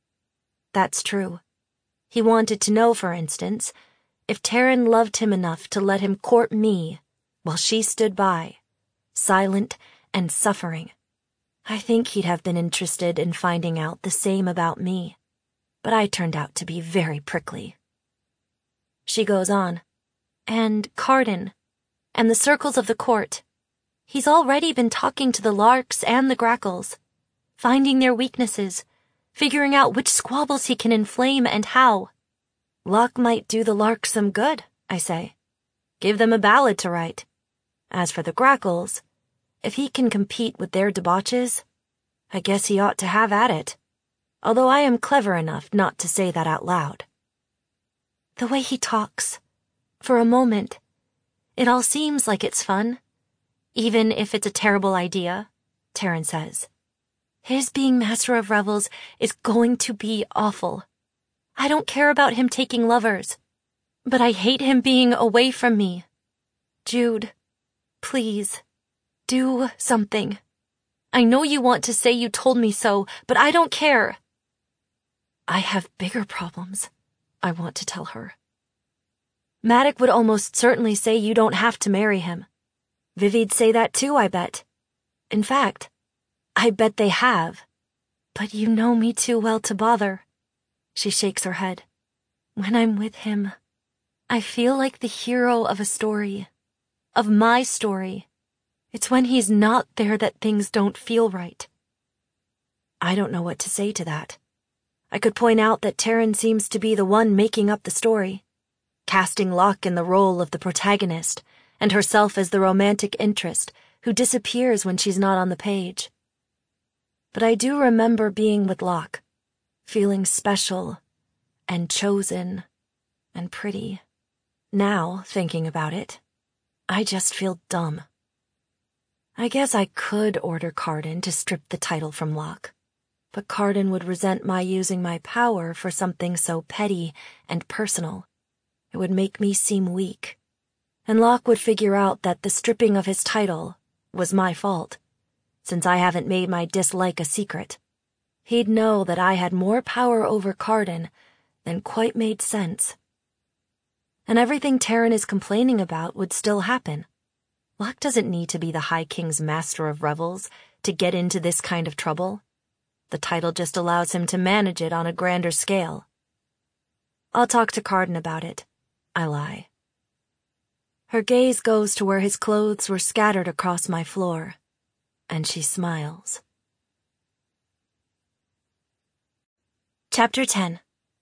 That's true. He wanted to know, for instance, if Taryn loved him enough to let him court me while she stood by, silent and suffering. I think he'd have been interested in finding out the same about me, but I turned out to be very prickly. She goes on. "And Carden, and the circles of the court. He's already been talking to the larks and the grackles, finding their weaknesses, figuring out which squabbles he can inflame and how." "Locke might do the larks some good," I say. "Give them a ballad to write. As for the grackles, if he can compete with their debauches, I guess he ought to have at it, although I am clever enough not to say that out loud." "The way he talks, for a moment, it all seems like it's fun. Even if it's a terrible idea," Taryn says. "His being master of revels is going to be awful. I don't care about him taking lovers, but I hate him being away from me. Jude, please, do something. I know you want to say you told me so, but I don't care." "I have bigger problems," I want to tell her. "Maddock would almost certainly say you don't have to marry him. Vivi'd say that too, I bet. In fact, I bet they have. But you know me too well to bother." She shakes her head. "When I'm with him, I feel like the hero of a story, of my story. It's when he's not there that things don't feel right." I don't know what to say to that. I could point out that Taryn seems to be the one making up the story, casting Locke in the role of the protagonist, and herself as the romantic interest who disappears when she's not on the page. But I do remember being with Locke, feeling special and chosen and pretty. Now, thinking about it, I just feel dumb. I guess I could order Carden to strip the title from Locke, but Carden would resent my using my power for something so petty and personal. It would make me seem weak, and Locke would figure out that the stripping of his title was my fault, since I haven't made my dislike a secret. He'd know that I had more power over Carden than quite made sense. And everything Terran is complaining about would still happen. Locke doesn't need to be the High King's master of revels to get into this kind of trouble. The title just allows him to manage it on a grander scale. I'll talk to Carden about it, I lie. Her gaze goes to where his clothes were scattered across my floor, and she smiles. Chapter 10.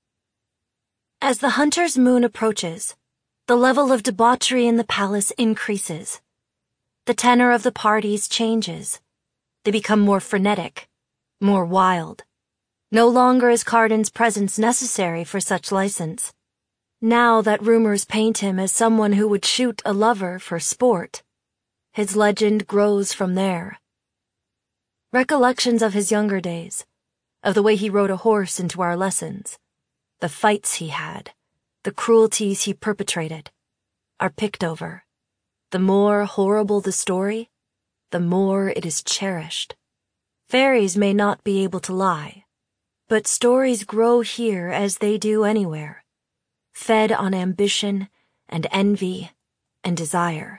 As the hunter's moon approaches, the level of debauchery in the palace increases. The tenor of the parties changes. They become more frenetic, more wild. No longer is Carden's presence necessary for such license. Now that rumors paint him as someone who would shoot a lover for sport, his legend grows from there. Recollections of his younger days, of the way he rode a horse into our lessons, the fights he had, the cruelties he perpetrated, are picked over. The more horrible the story, the more it is cherished. Fairies may not be able to lie, but stories grow here as they do anywhere, fed on ambition and envy and desire.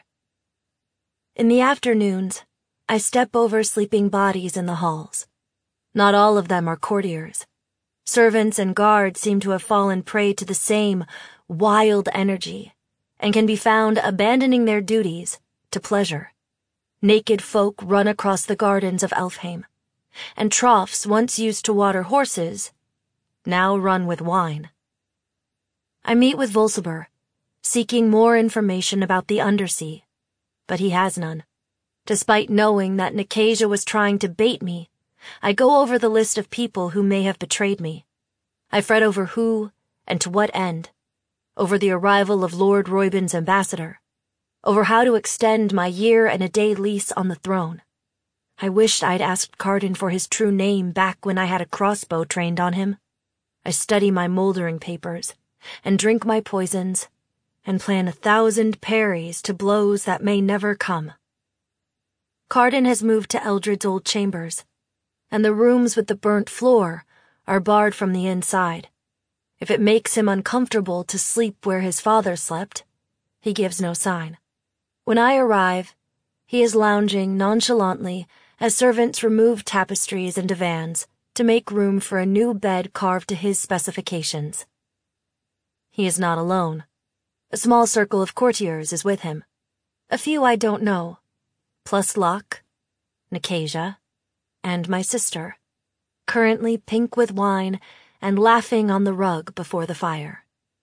In the afternoons, I step over sleeping bodies in the halls. Not all of them are courtiers. Servants and guards seem to have fallen prey to the same wild energy and can be found abandoning their duties to pleasure. Naked folk run across the gardens of Elfheim, and troughs once used to water horses now run with wine. I meet with Volsibur, seeking more information about the Undersea, but he has none. Despite knowing that Nicasia was trying to bait me, I go over the list of people who may have betrayed me. I fret over who and to what end, over the arrival of Lord Reuben's ambassador, over how to extend my year-and-a-day lease on the throne. I wished I'd asked Carden for his true name back when I had a crossbow trained on him. I study my moldering papers, and drink my poisons, and plan 1,000 parries to blows that may never come. Carden has moved to Eldred's old chambers, and the rooms with the burnt floor are barred from the inside. If it makes him uncomfortable to sleep where his father slept, he gives no sign. When I arrive, he is lounging nonchalantly as servants remove tapestries and divans to make room for a new bed carved to his specifications. He is not alone. A small circle of courtiers is with him. A few I don't know, plus Locke, Nicasia, and my sister, currently pink with wine and laughing on the rug before the fire.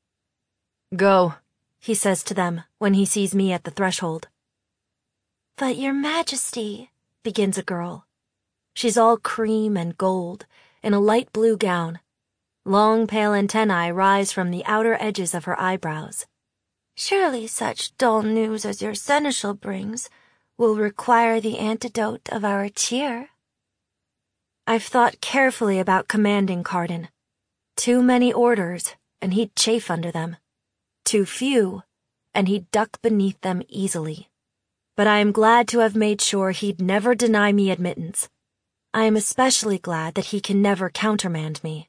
Go, he says to them when he sees me at the threshold. But Your Majesty, begins a girl. She's all cream and gold, in a light blue gown. Long pale antennae rise from the outer edges of her eyebrows. Surely such dull news as your seneschal brings will require the antidote of our cheer. I've thought carefully about commanding Carden. Too many orders, and he'd chafe under them. Too few, and he'd duck beneath them easily. But I am glad to have made sure he'd never deny me admittance. I am especially glad that he can never countermand me.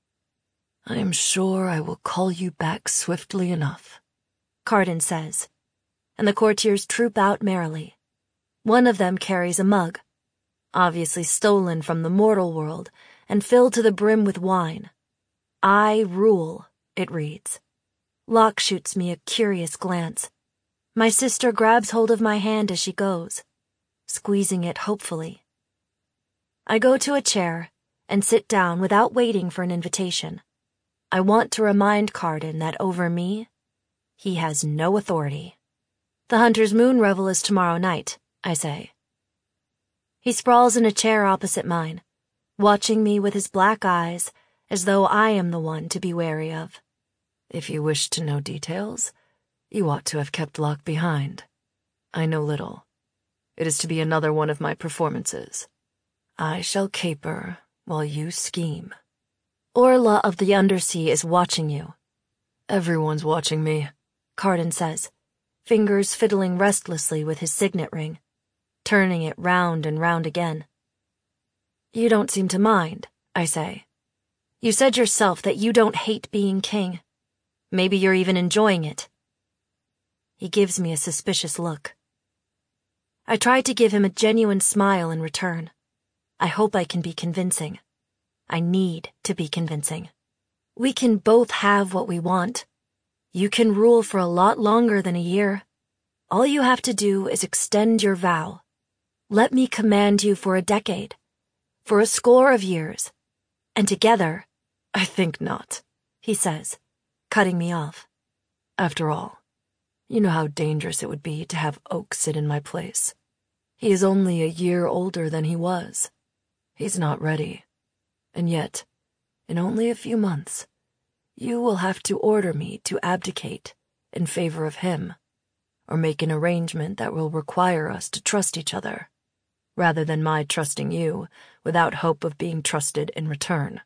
I am sure I will call you back swiftly enough, Carden says, and the courtiers troop out merrily. One of them carries a mug, obviously stolen from the mortal world and filled to the brim with wine. I rule, it reads. Locke shoots me a curious glance. My sister grabs hold of my hand as she goes, squeezing it hopefully. I go to a chair and sit down without waiting for an invitation. I want to remind Carden that over me, he has no authority. The Hunter's Moon revel is tomorrow night, I say. He sprawls in a chair opposite mine, watching me with his black eyes as though I am the one to be wary of. If you wish to know details, you ought to have kept Locke behind. I know little. It is to be another one of my performances. I shall caper while you scheme. Orla of the Undersea is watching you. Everyone's watching me, Carden says, fingers fiddling restlessly with his signet ring, turning it round and round again. You don't seem to mind, I say. You said yourself that you don't hate being king. Maybe you're even enjoying it. He gives me a suspicious look. I try to give him a genuine smile in return. I hope I can be convincing. I need to be convincing. We can both have what we want. You can rule for a lot longer than a year. All you have to do is extend your vow. Let me command you for a decade, for a score of years, and together— I think not, he says, cutting me off. After all, you know how dangerous it would be to have Oak sit in my place. He is only a year older than he was. He's not ready. And yet, in only a few months, you will have to order me to abdicate in favor of him, or make an arrangement that will require us to trust each other, rather than my trusting you without hope of being trusted in return.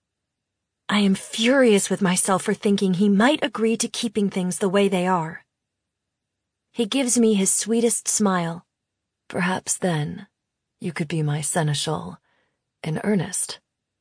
I am furious with myself for thinking he might agree to keeping things the way they are. He gives me his sweetest smile. Perhaps then you could be my seneschal in earnest.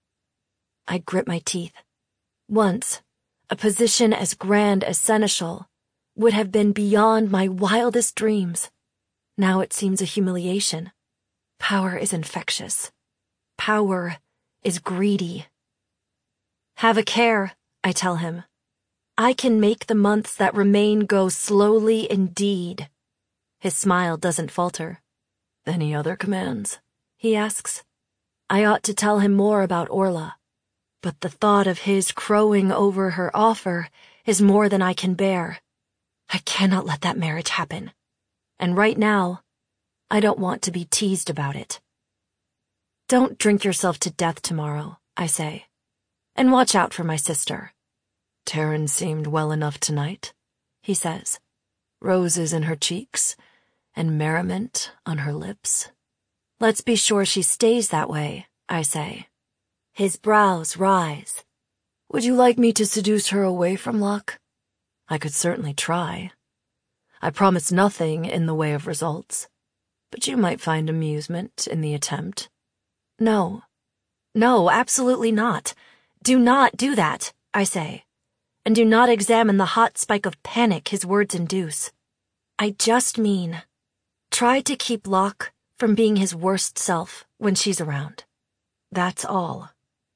I grit my teeth. Once, a position as grand as seneschal would have been beyond my wildest dreams. Now it seems a humiliation. Power is infectious. Power is greedy. Have a care, I tell him. I can make the months that remain go slowly indeed. His smile doesn't falter. Any other commands? He asks. I ought to tell him more about Orla, but the thought of his crowing over her offer is more than I can bear. I cannot let that marriage happen. And right now, I don't want to be teased about it. Don't drink yourself to death tomorrow, I say. And watch out for my sister. Taryn seemed well enough tonight, he says. Roses in her cheeks and merriment on her lips. Let's be sure she stays that way, I say. His brows rise. Would you like me to seduce her away from Locke? I could certainly try. I promise nothing in the way of results, but you might find amusement in the attempt. No, absolutely not. Do not do that, I say, and do not examine the hot spike of panic his words induce. I just mean, try to keep Locke from being his worst self when she's around. That's all.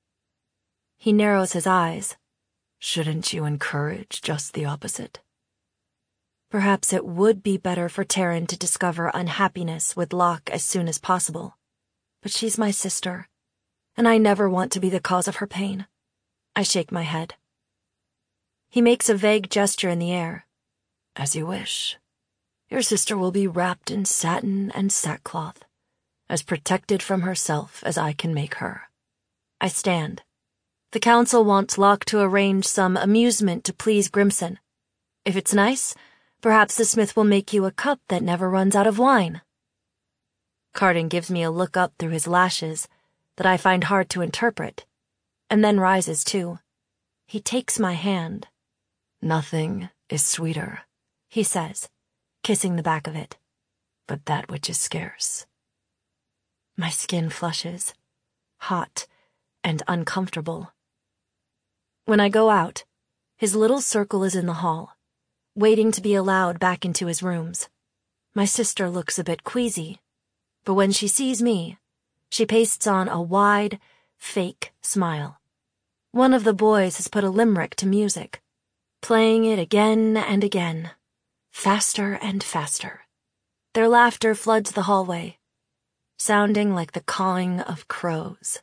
He narrows his eyes. Shouldn't you encourage just the opposite? Perhaps it would be better for Taryn to discover unhappiness with Locke as soon as possible. But she's my sister, and I never want to be the cause of her pain. I shake my head. He makes a vague gesture in the air. As you wish. Your sister will be wrapped in satin and sackcloth, as protected from herself as I can make her. I stand. The council wants Locke to arrange some amusement to please Grimson. If it's nice, perhaps the smith will make you a cup that never runs out of wine. Carden gives me a look up through his lashes that I find hard to interpret, and then rises too. He takes my hand. Nothing is sweeter, he says, kissing the back of it. But that which is scarce. My skin flushes, hot and uncomfortable. When I go out, his little circle is in the hall, waiting to be allowed back into his rooms. My sister looks a bit queasy, but when she sees me, she pastes on a wide, fake smile. One of the boys has put a limerick to music, playing it again and again, faster and faster. Their laughter floods the hallway, sounding like the cawing of crows.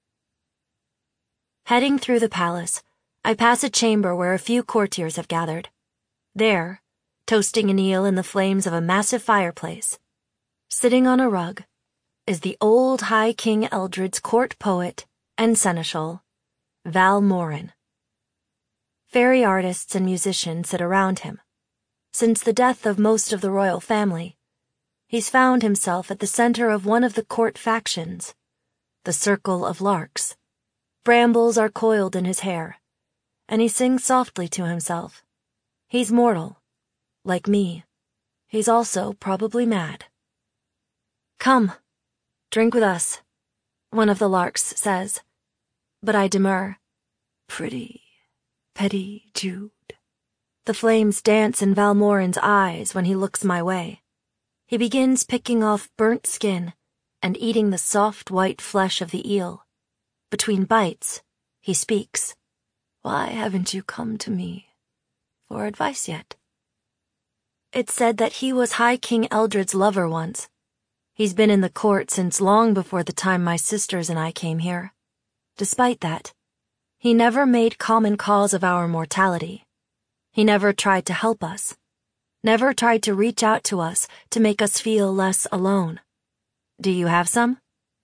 Heading through the palace, I pass a chamber where a few courtiers have gathered. There, toasting an eel in the flames of a massive fireplace, sitting on a rug, is the old High King Eldred's court poet and seneschal, Valmorin. Fairy artists and musicians sit around him. Since the death of most of the royal family, he's found himself at the center of one of the court factions, the Circle of Larks. Brambles are coiled in his hair, and he sings softly to himself. He's mortal, like me. He's also probably mad. "Come, drink with us," one of the larks says, but I demur. "Pretty, petty Jude." The flames dance in Valmorin's eyes when he looks my way. He begins picking off burnt skin and eating the soft white flesh of the eel. Between bites, he speaks. "Why haven't you come to me for advice yet?" It's said that he was High King Eldred's lover once. He's been in the court since long before the time my sisters and I came here. Despite that, he never made common cause of our mortality. He never tried to help us, never tried to reach out to us to make us feel less alone. Do you have some?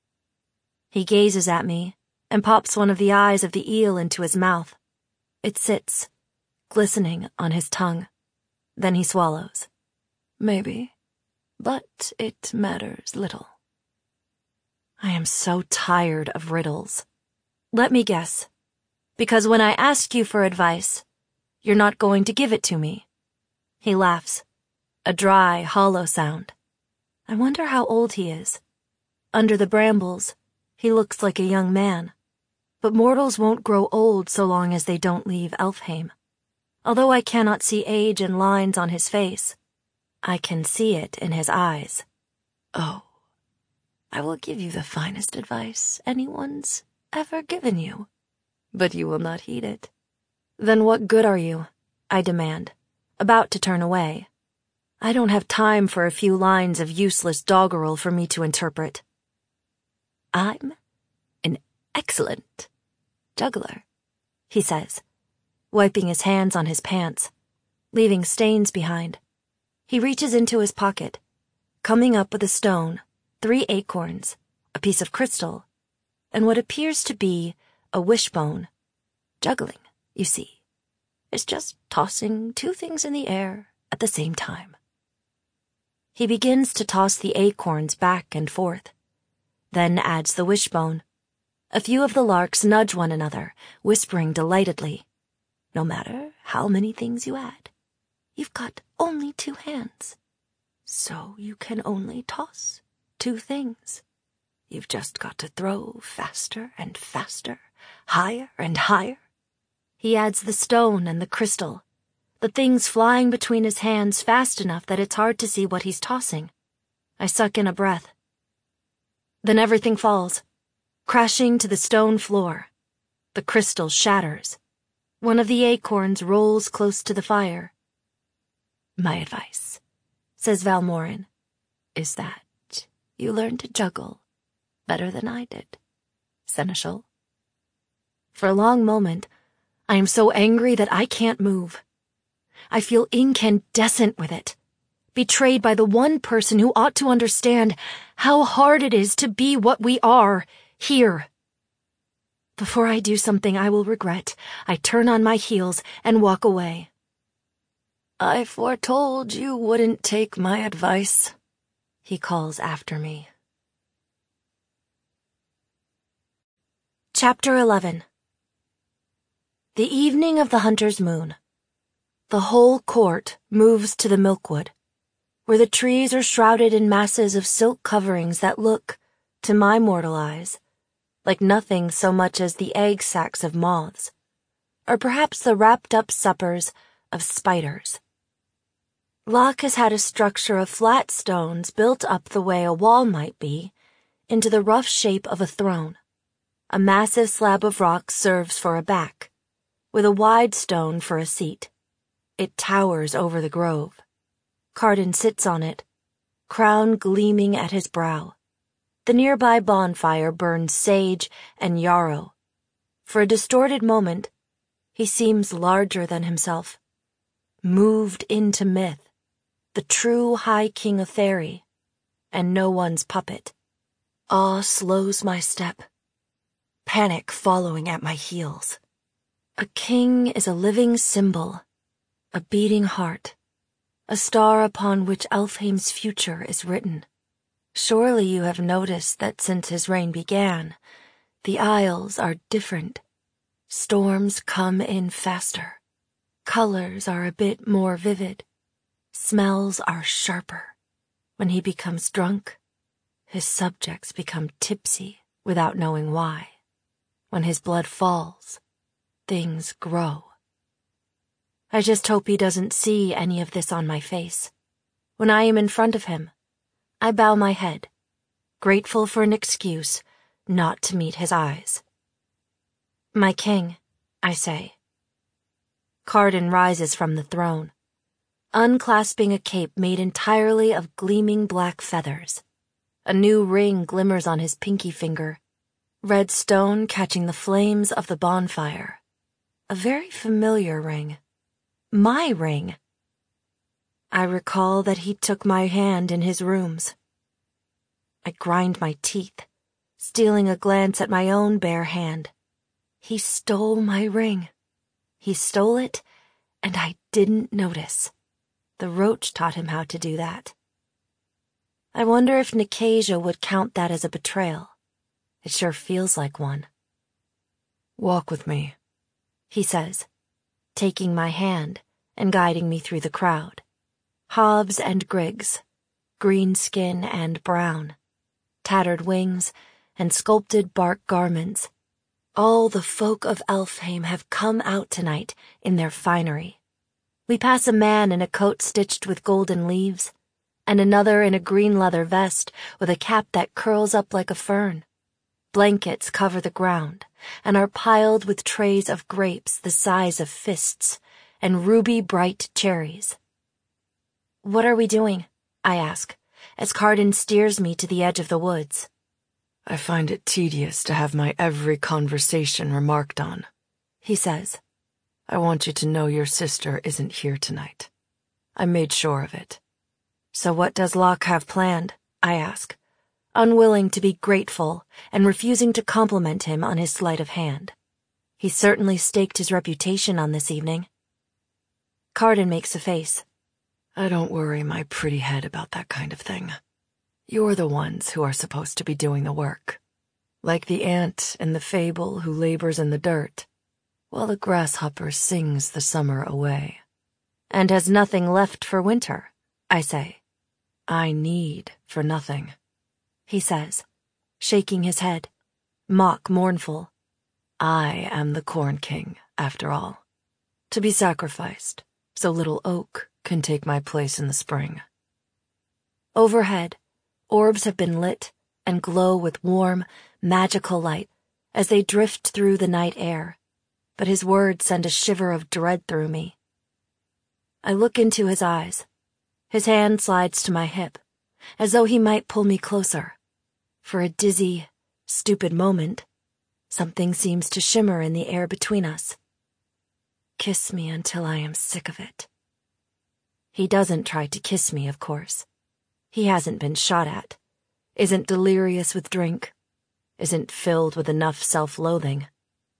He gazes at me and pops one of the eyes of the eel into his mouth. It sits, glistening on his tongue. Then he swallows. "Maybe, but it matters little." I am so tired of riddles. Let me guess. Because when I ask you for advice, you're not going to give it to me. He laughs, a dry, hollow sound. I wonder how old he is. Under the brambles, he looks like a young man. But mortals won't grow old so long as they don't leave Elfhame. Although I cannot see age in lines on his face, I can see it in his eyes. "Oh, I will give you the finest advice anyone's ever given you, but you will not heed it." "Then what good are you?" I demand, about to turn away. I don't have time for a few lines of useless doggerel for me to interpret. "I'm an excellent juggler," he says, wiping his hands on his pants, leaving stains behind. He reaches into his pocket, coming up with a stone, 3 acorns, a piece of crystal, and what appears to be a wishbone. Juggling, you see, is just tossing 2 things in the air at the same time. He begins to toss the acorns back and forth, then adds the wishbone. A few of the larks nudge one another, whispering delightedly. No matter how many things you add, you've got only 2 hands. So you can only toss 2 things. You've just got to throw faster and faster, higher and higher. He adds the stone and the crystal, the things flying between his hands fast enough that it's hard to see what he's tossing. I suck in a breath. Then everything falls, crashing to the stone floor. The crystal shatters. One of the acorns rolls close to the fire. "My advice," says Valmorin, "is that you learn to juggle better than I did, Seneschal." For a long moment, I am so angry that I can't move. I feel incandescent with it, betrayed by the one person who ought to understand how hard it is to be what we are here. Before I do something I will regret, I turn on my heels and walk away. "I foretold you wouldn't take my advice," he calls after me. Chapter 11. The evening of the hunter's moon. The whole court moves to the milkwood, where the trees are shrouded in masses of silk coverings that look, to my mortal eyes, like nothing so much as the egg sacs of moths, or perhaps the wrapped-up suppers of spiders. Locke has had a structure of flat stones built up the way a wall might be, into the rough shape of a throne. A massive slab of rock serves for a back, with a wide stone for a seat. It towers over the grove. Carden sits on it, crown gleaming at his brow. The nearby bonfire burns sage and yarrow. For a distorted moment, he seems larger than himself, moved into myth, the true High King of Faerie, and no one's puppet. Awe slows my step, panic following at my heels. A king is a living symbol, a beating heart, a star upon which Elfheim's future is written. Surely you have noticed that since his reign began, the Isles are different. Storms come in faster. Colors are a bit more vivid. Smells are sharper. When he becomes drunk, his subjects become tipsy without knowing why. When his blood falls, things grow. I just hope he doesn't see any of this on my face. When I am in front of him, I bow my head, grateful for an excuse not to meet his eyes. My king, I say. Carden rises from the throne, unclasping a cape made entirely of gleaming black feathers. A new ring glimmers on his pinky finger, red stone catching the flames of the bonfire. A very familiar ring. My ring. I recall that he took my hand in his rooms. I grind my teeth, stealing a glance at my own bare hand. He stole my ring. He stole it, and I didn't notice. The roach taught him how to do that. I wonder if Nicasia would count that as a betrayal. It sure feels like one. Walk with me, he says, taking my hand and guiding me through the crowd. Hobbs and Griggs, green skin and brown, tattered wings and sculpted bark garments. All the folk of Elfheim have come out tonight in their finery. We pass a man in a coat stitched with golden leaves, and another in a green leather vest with a cap that curls up like a fern. Blankets cover the ground and are piled with trays of grapes the size of fists and ruby-bright cherries. What are we doing? I ask, as Carden steers me to the edge of the woods. I find it tedious to have my every conversation remarked on, he says. I want you to know your sister isn't here tonight. I made sure of it. So what does Locke have planned? I ask, unwilling to be grateful and refusing to compliment him on his sleight of hand. He certainly staked his reputation on this evening. Carden makes a face. I don't worry my pretty head about that kind of thing. You're the ones who are supposed to be doing the work. Like the ant in the fable who labors in the dirt, while the grasshopper sings the summer away. And has nothing left for winter, I say. I need for nothing, he says, shaking his head, mock mournful. I am the Corn King, after all, to be sacrificed so little oak can take my place in the spring. Overhead, orbs have been lit and glow with warm, magical light as they drift through the night air, but his words send a shiver of dread through me. I look into his eyes. His hand slides to my hip, as though he might pull me closer. For a dizzy, stupid moment, something seems to shimmer in the air between us. Kiss me until I am sick of it. He doesn't try to kiss me, of course. He hasn't been shot at, isn't delirious with drink, isn't filled with enough self-loathing.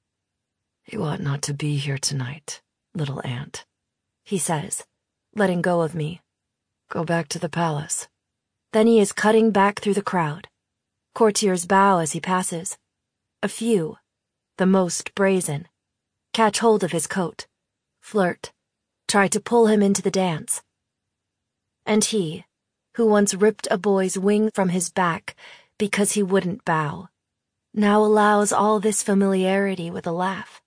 You ought not to be here tonight, little ant, he says, letting go of me. Go back to the palace. Then he is cutting back through the crowd. Courtiers bow as he passes. A few, the most brazen, catch hold of his coat, flirt, try to pull him into the dance. And he, who once ripped a boy's wing from his back because he wouldn't bow, now allows all this familiarity with a laugh.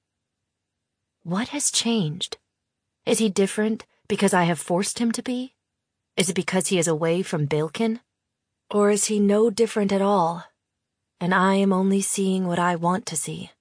What has changed? Is he different because I have forced him to be? Is it because he is away from Baelkin? Or is he no different at all, and I am only seeing what I want to see?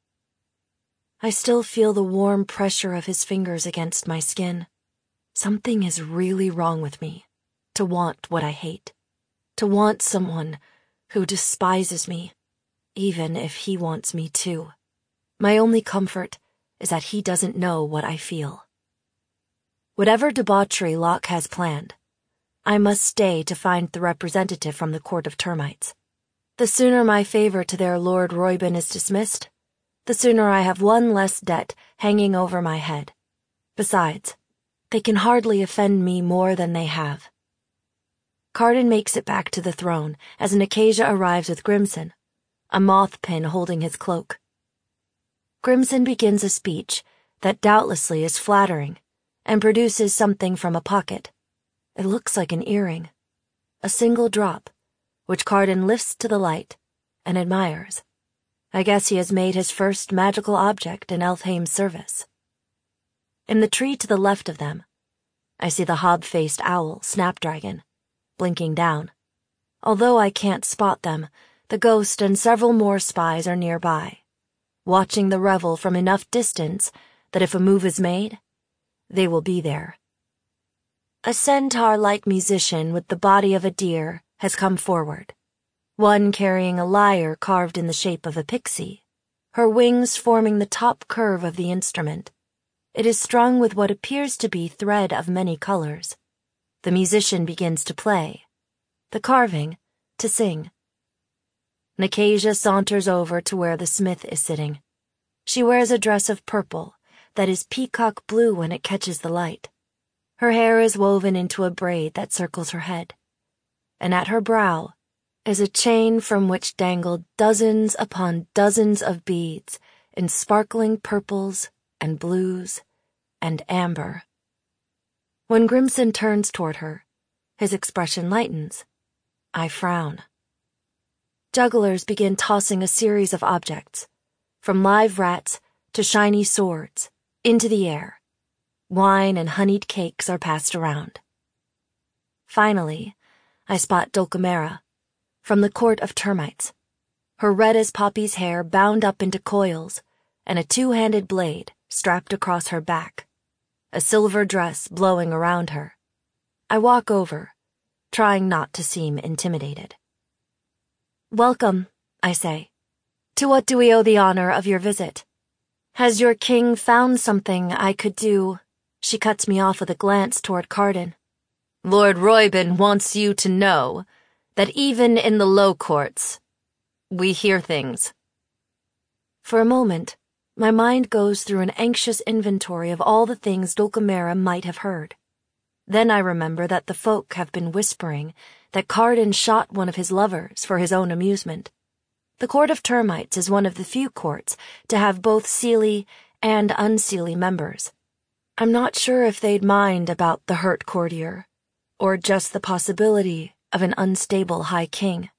I still feel the warm pressure of his fingers against my skin. Something is really wrong with me, to want what I hate, to want someone who despises me, even if he wants me too. My only comfort is that he doesn't know what I feel. Whatever debauchery Locke has planned, I must stay to find the representative from the Court of Termites. The sooner my favor to their Lord Räuben is dismissed, the sooner I have one less debt hanging over my head. Besides, they can hardly offend me more than they have. Carden makes it back to the throne as Nicasia arrives with Grimson, a moth pin holding his cloak. Grimson begins a speech that doubtlessly is flattering and produces something from a pocket. It looks like an earring. A single drop, which Carden lifts to the light and admires. I guess he has made his first magical object in Elfheim's service. In the tree to the left of them, I see the hob-faced owl, Snapdragon, blinking down. Although I can't spot them, the ghost and several more spies are nearby, watching the revel from enough distance that if a move is made, they will be there. A centaur-like musician with the body of a deer has come forward, one carrying a lyre carved in the shape of a pixie, her wings forming the top curve of the instrument. It is strung with what appears to be thread of many colors. The musician begins to play, the carving to sing. Nicasia saunters over to where the smith is sitting. She wears a dress of purple that is peacock blue when it catches the light. Her hair is woven into a braid that circles her head, and at her brow is a chain from which dangle dozens upon dozens of beads in sparkling purples and blues and amber. When Grimson turns toward her, his expression lightens. I frown. Jugglers begin tossing a series of objects, from live rats to shiny swords, into the air. Wine and honeyed cakes are passed around. Finally, I spot Dulcamara, from the court of termites, her red as poppies hair bound up into coils, and a two-handed blade strapped across her back, a silver dress blowing around her. I walk over, trying not to seem intimidated. "Welcome," I say. "To what do we owe the honor of your visit? Has your king found something I could do?" She cuts me off with a glance toward Carden. "Lord Räuben wants you to know that even in the low courts, we hear things." For a moment, my mind goes through an anxious inventory of all the things Dulcamara might have heard. Then I remember that the folk have been whispering that Carden shot one of his lovers for his own amusement. The Court of Termites is one of the few courts to have both Seelie and unseelie members. I'm not sure if they'd mind about the hurt courtier, or just the possibility of an unstable High King.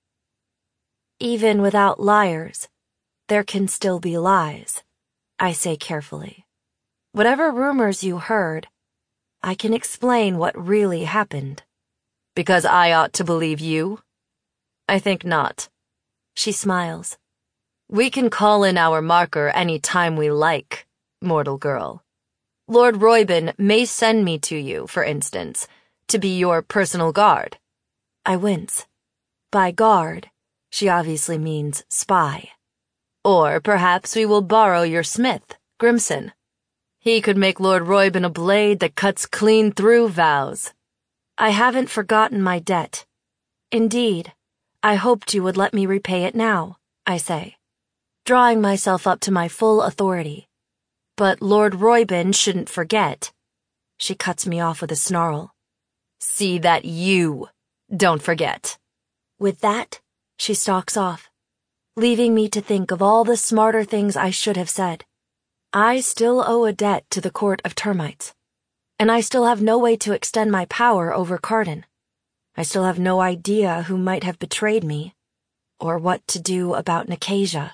Even without liars, there can still be lies, I say carefully. Whatever rumors you heard, I can explain what really happened. Because I ought to believe you? I think not. She smiles. We can call in our marker any time we like, mortal girl. Lord Räuben may send me to you, for instance, to be your personal guard. I wince. By guard, she obviously means spy. Or perhaps we will borrow your smith, Grimson. He could make Lord Räuben a blade that cuts clean through vows. I haven't forgotten my debt. Indeed, I hoped you would let me repay it now, I say, drawing myself up to my full authority. But Lord Räuben shouldn't forget. She cuts me off with a snarl. See that you don't forget. With that, she stalks off, leaving me to think of all the smarter things I should have said. I still owe a debt to the Court of Termites, and I still have no way to extend my power over Carden. I still have no idea who might have betrayed me, or what to do about Nicasia.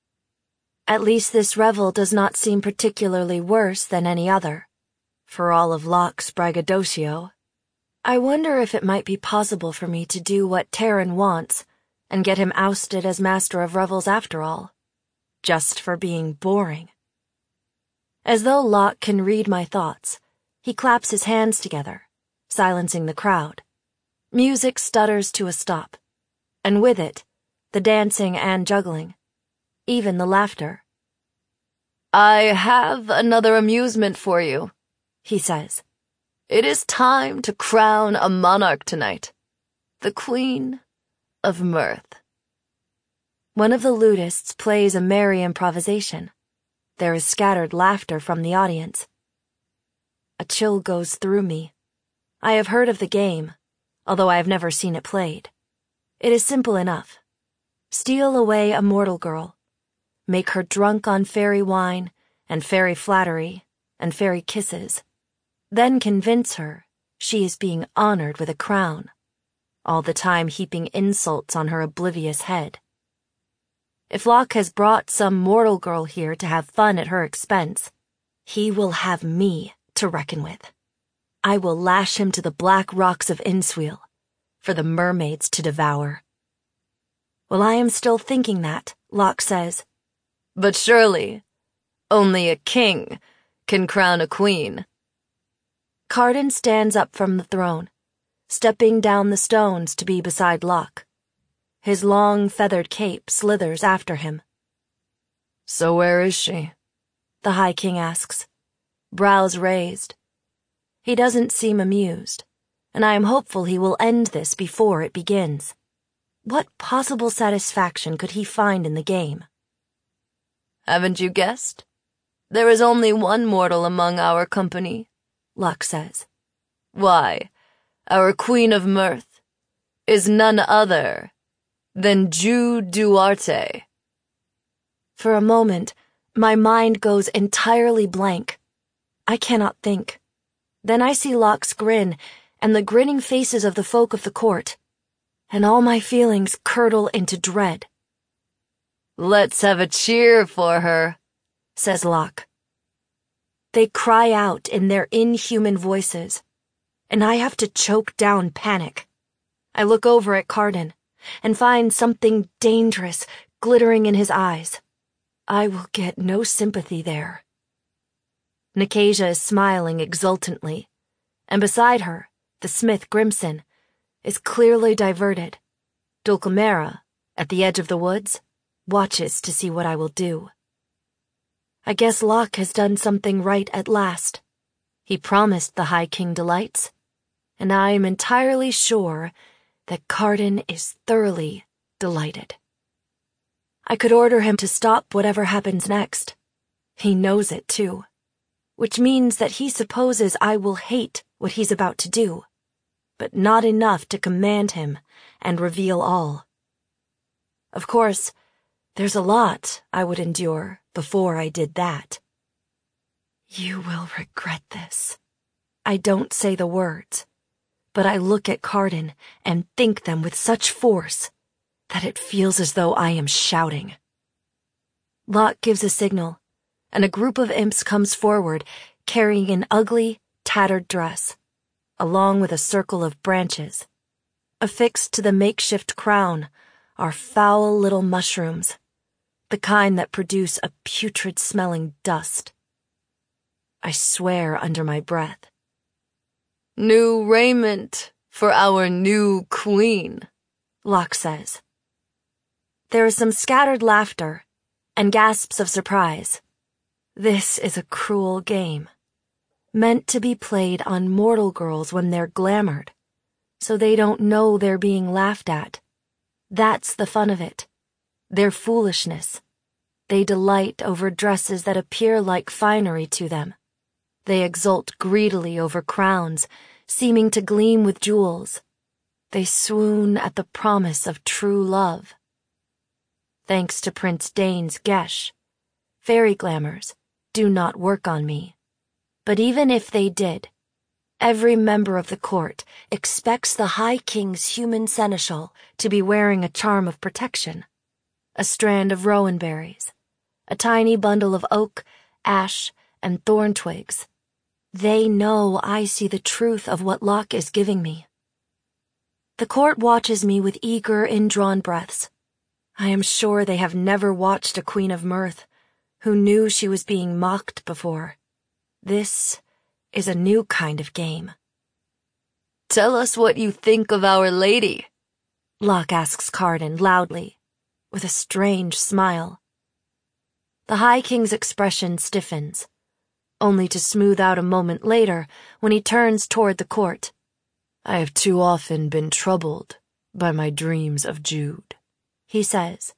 At least this revel does not seem particularly worse than any other, for all of Locke's braggadocio. I wonder if it might be possible for me to do what Terran wants and get him ousted as Master of Revels after all, just for being boring. As though Locke can read my thoughts, he claps his hands together, silencing the crowd. Music stutters to a stop, and with it, the dancing and juggling, even the laughter. I have another amusement for you, he says. It is time to crown a monarch tonight, the Queen of Mirth. One of the lutists plays a merry improvisation. There is scattered laughter from the audience. A chill goes through me. I have heard of the game, although I have never seen it played. It is simple enough. Steal away a mortal girl. Make her drunk on fairy wine and fairy flattery and fairy kisses. Then convince her she is being honored with a crown, all the time heaping insults on her oblivious head. If Locke has brought some mortal girl here to have fun at her expense, he will have me to reckon with. I will lash him to the black rocks of Innswell for the mermaids to devour. While I am still thinking that, Locke says, "But surely, only a king can crown a queen." Carden stands up from the throne, stepping down the stones to be beside Locke. His long feathered cape slithers after him. "So where is she?" the High King asks, brows raised. He doesn't seem amused, and I am hopeful he will end this before it begins. What possible satisfaction could he find in the game? "Haven't you guessed? There is only one mortal among our company," Locke says. "Why, our Queen of Mirth is none other than Ju Duarte." For a moment, my mind goes entirely blank. I cannot think. Then I see Locke's grin and the grinning faces of the folk of the court, and all my feelings curdle into dread. "Let's have a cheer for her," says Locke. They cry out in their inhuman voices, and I have to choke down panic. I look over at Carden and find something dangerous glittering in his eyes. I will get no sympathy there. Nicasia is smiling exultantly, and beside her, the smith Grimson is clearly diverted. Dulcamara, at the edge of the woods, watches to see what I will do. I guess Locke has done something right at last. He promised the High King delights, and I am entirely sure that Carden is thoroughly delighted. I could order him to stop whatever happens next. He knows it, too, which means that he supposes I will hate what he's about to do, but not enough to command him and reveal all. Of course, there's a lot I would endure before I did that. You will regret this. I don't say the words, but I look at Carden and think them with such force that it feels as though I am shouting. Locke gives a signal, and a group of imps comes forward carrying an ugly, tattered dress, along with a circle of branches. Affixed to the makeshift crown are foul little mushrooms, the kind that produce a putrid-smelling dust. I swear under my breath. "New raiment for our new queen," Locke says. There is some scattered laughter and gasps of surprise. This is a cruel game, meant to be played on mortal girls when they're glamoured, so they don't know they're being laughed at. That's the fun of it, their foolishness. They delight over dresses that appear like finery to them. They exult greedily over crowns, seeming to gleam with jewels. They swoon at the promise of true love. Thanks to Prince Dane's Gesh, fairy glamours do not work on me. But even if they did, every member of the court expects the High King's human seneschal to be wearing a charm of protection, a strand of rowan berries, a tiny bundle of oak, ash, and thorn twigs. They know I see the truth of what Locke is giving me. The court watches me with eager, indrawn breaths. I am sure they have never watched a Queen of Mirth who knew she was being mocked before. This is a new kind of game. "Tell us what you think of Our Lady," Locke asks Carden loudly, with a strange smile. The High King's expression stiffens, only to smooth out a moment later when he turns toward the court. "I have too often been troubled by my dreams of Jude," he says.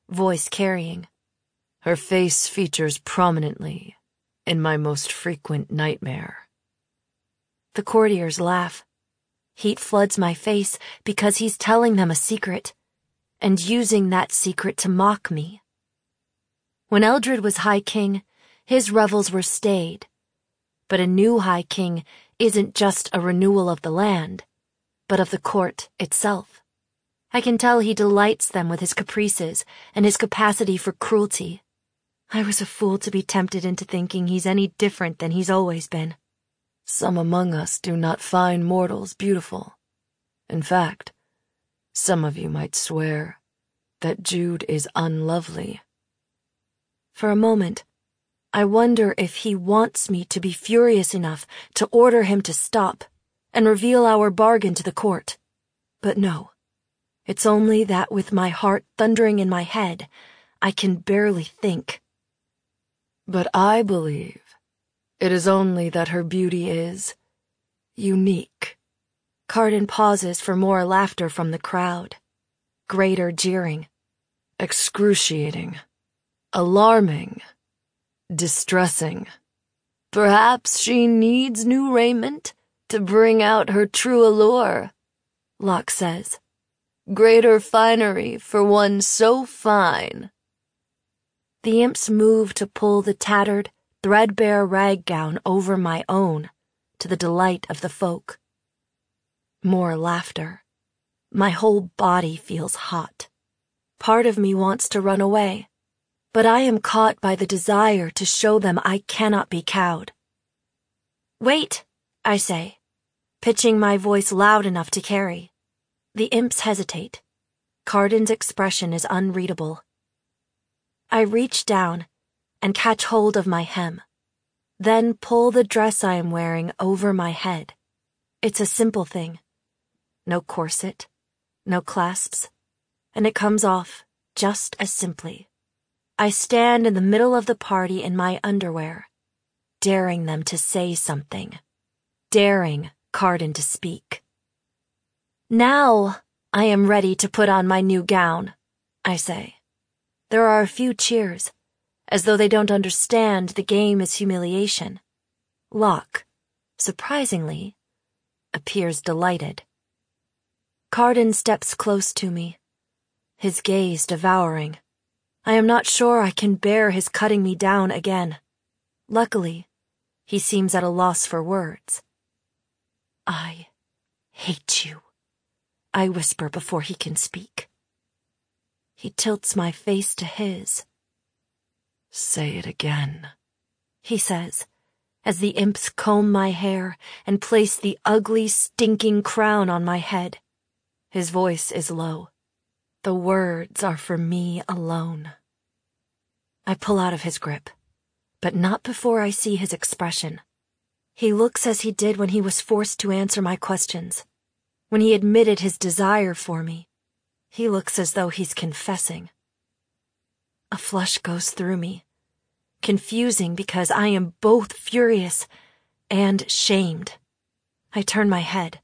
voice carrying. Her face features prominently in my most frequent nightmare. The courtiers laugh. Heat floods my face because he's telling them a secret, and using that secret to mock me. When Eldred was High King, his revels were stayed. But a new High King isn't just a renewal of the land, but of the court itself. I can tell he delights them with his caprices and his capacity for cruelty. I was a fool to be tempted into thinking he's any different than he's always been. Some among us do not find mortals beautiful. In fact, some of you might swear that Jude is unlovely. For a moment, I wonder if he wants me to be furious enough to order him to stop and reveal our bargain to the court. But no, it's only that with my heart thundering in my head, I can barely think. But I believe it is only that her beauty is unique. Cardan pauses for more laughter from the crowd. Greater jeering. Excruciating. Alarming. Distressing. Perhaps she needs new raiment to bring out her true allure, Locke says. Greater finery for one so fine. The imps move to pull the tattered, threadbare rag gown over my own, to the delight of the folk. More laughter. My whole body feels hot. Part of me wants to run away, but I am caught by the desire to show them I cannot be cowed. Wait, I say, pitching my voice loud enough to carry. The imps hesitate. Cardan's expression is unreadable. I reach down and catch hold of my hem, then pull the dress I am wearing over my head. It's a simple thing. No corset, no clasps, and it comes off just as simply. I stand in the middle of the party in my underwear, daring them to say something, daring Cardan to speak. Now I am ready to put on my new gown, I say. There are a few cheers, as though they don't understand the game is humiliation. Locke, surprisingly, appears delighted. Cardan steps close to me, his gaze devouring. I am not sure I can bear his cutting me down again. Luckily, he seems at a loss for words. I hate you, I whisper before he can speak. He tilts my face to his. Say it again, he says, as the imps comb my hair and place the ugly, stinking crown on my head. His voice is low. The words are for me alone. I pull out of his grip, but not before I see his expression. He looks as he did when he was forced to answer my questions, when he admitted his desire for me. He looks as though he's confessing. A flush goes through me, confusing because I am both furious and shamed. I turn my head.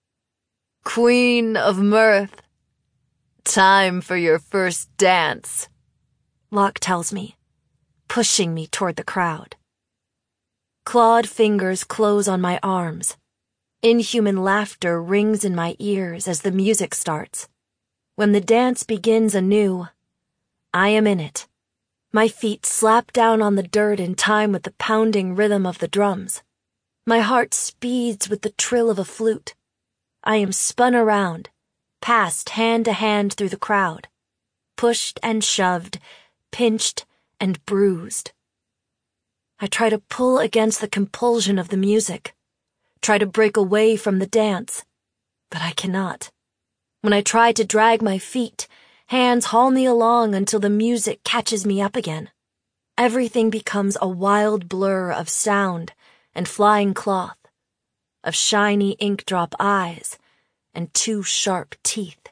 Queen of Mirth, time for your first dance, Locke tells me, pushing me toward the crowd. Clawed fingers close on my arms. Inhuman laughter rings in my ears as the music starts. When the dance begins anew, I am in it. My feet slap down on the dirt in time with the pounding rhythm of the drums. My heart speeds with the trill of a flute. I am spun around, passed hand to hand through the crowd, pushed and shoved, pinched and bruised. I try to pull against the compulsion of the music, try to break away from the dance, but I cannot. When I try to drag my feet, hands haul me along until the music catches me up again. Everything becomes a wild blur of sound and flying cloth, of shiny ink drop eyes and two sharp teeth.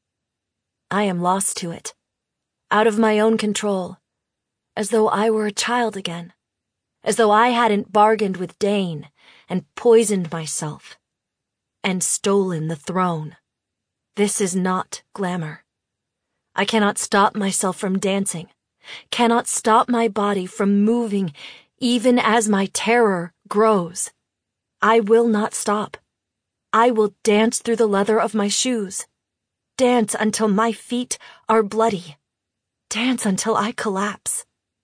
I am lost to it, out of my own control, as though I were a child again, as though I hadn't bargained with Dane and poisoned myself and stolen the throne. This is not glamour. I cannot stop myself from dancing, cannot stop my body from moving even as my terror grows. I will not stop. I will dance through the leather of my shoes, dance until my feet are bloody, dance until I collapse.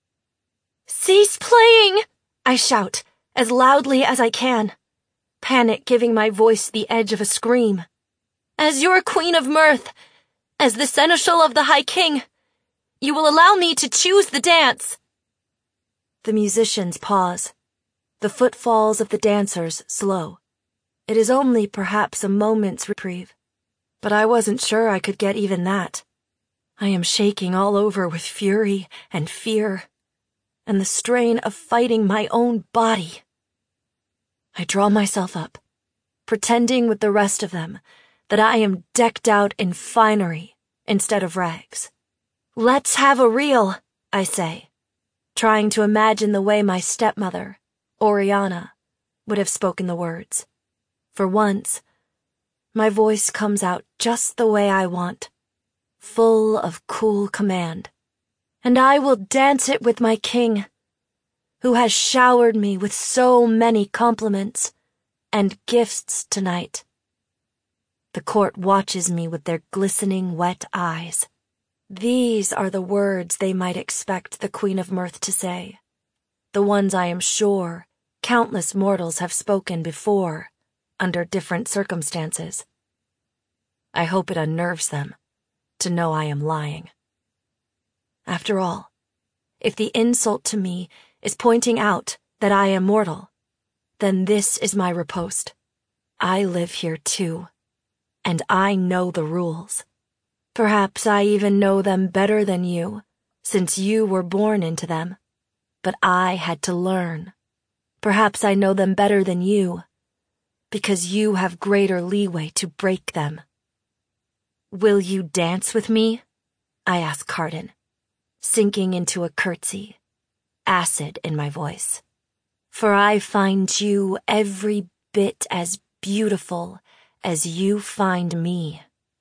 "Cease playing!" I shout, as loudly as I can, panic giving my voice the edge of a scream. "As your queen of mirth, as the seneschal of the High King, you will allow me to choose the dance." The musicians pause. The footfalls of the dancers slow. It is only perhaps a moment's reprieve, but I wasn't sure I could get even that. I am shaking all over with fury and fear, and the strain of fighting my own body. I draw myself up, pretending with the rest of them that I am decked out in finery instead of rags. "Let's have a reel," I say, trying to imagine the way my stepmother, Oriana, would have spoken the words. For once, my voice comes out just the way I want, full of cool command, and I will dance it with my king, who has showered me with so many compliments and gifts tonight. The court watches me with their glistening wet eyes. These are the words they might expect the Queen of Mirth to say, the ones I am sure countless mortals have spoken before, under different circumstances. I hope it unnerves them to know I am lying. After all, if the insult to me is pointing out that I am mortal, then this is my riposte. I live here too, and I know the rules. Perhaps I even know them better than you, since you were born into them. But I had to learn. Perhaps I know them better than you, because you have greater leeway to break them. "Will you dance with me?" I ask Carden, sinking into a curtsy, acid in my voice. "For I find you every bit as beautiful as you find me."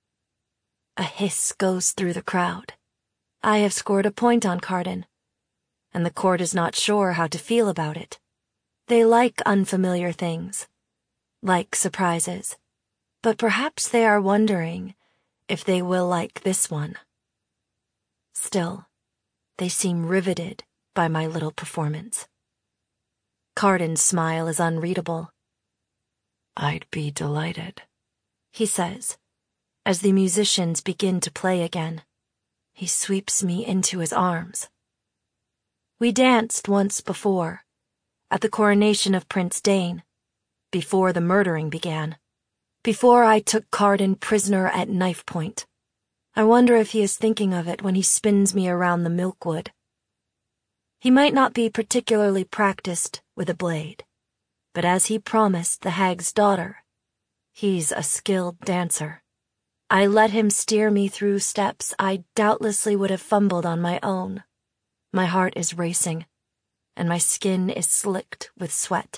A hiss goes through the crowd. I have scored a point on Carden, and the court is not sure how to feel about it. They like unfamiliar things, like surprises, but perhaps they are wondering if they will like this one. Still, they seem riveted by my little performance. Carden's smile is unreadable. "I'd be delighted," he says, as the musicians begin to play again. He sweeps me into his arms. We danced once before, at the coronation of Prince Dane, before the murdering began, before I took Carden prisoner at knife point. I wonder if he is thinking of it when he spins me around the milkwood. He might not be particularly practiced with a blade, but as he promised the hag's daughter, he's a skilled dancer. I let him steer me through steps I doubtlessly would have fumbled on my own. My heart is racing, and my skin is slicked with sweat.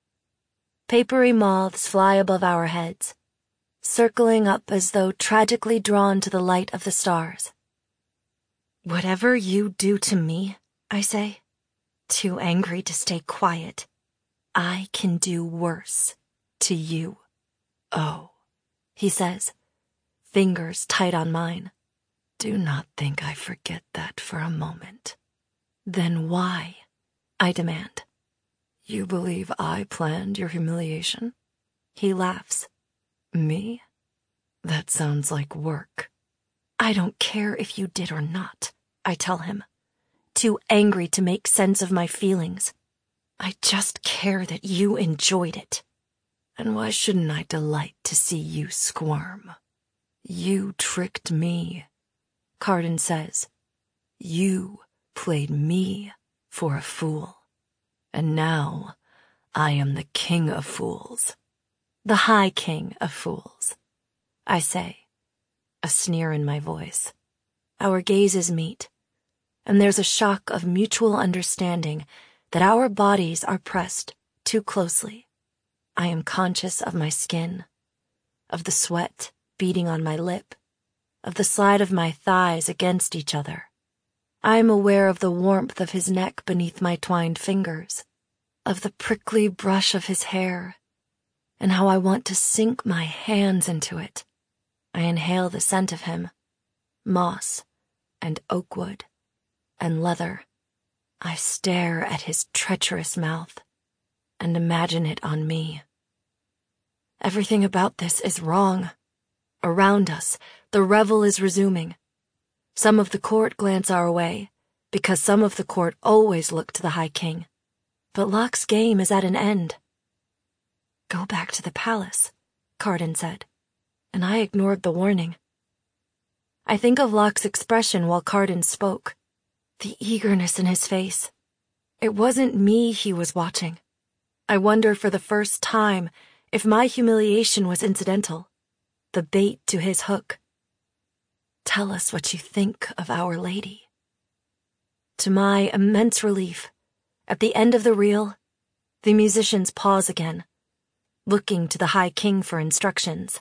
Papery moths fly above our heads, circling up as though tragically drawn to the light of the stars. "Whatever you do to me," I say, too angry to stay quiet, "I can do worse to you." "Oh," he says, fingers tight on mine. "Do not think I forget that for a moment." "Then why?" I demand. "You believe I planned your humiliation?" He laughs. "Me? That sounds like work." "I don't care if you did or not," I tell him, too angry to make sense of my feelings. "I just care that you enjoyed it." "And why shouldn't I delight to see you squirm? You tricked me," Carden says. "You played me for a fool. And now I am the king of fools. The High King of Fools," I say, a sneer in my voice. Our gazes meet, and there's a shock of mutual understanding that our bodies are pressed too closely. I am conscious of my skin, of the sweat beading on my lip, of the slide of my thighs against each other. I am aware of the warmth of his neck beneath my twined fingers, of the prickly brush of his hair, and how I want to sink my hands into it. I inhale the scent of him, moss and oak wood and leather. I stare at his treacherous mouth and imagine it on me. Everything about this is wrong. Around us, the revel is resuming. Some of the court glance our way, because some of the court always look to the High King. But Locke's game is at an end. "Go back to the palace," Cardan said, and I ignored the warning. I think of Locke's expression while Cardan spoke, the eagerness in his face. It wasn't me he was watching. I wonder for the first time if my humiliation was incidental, the bait to his hook. "Tell us what you think of Our Lady." To my immense relief, at the end of the reel, the musicians pause again, looking to the High King for instructions.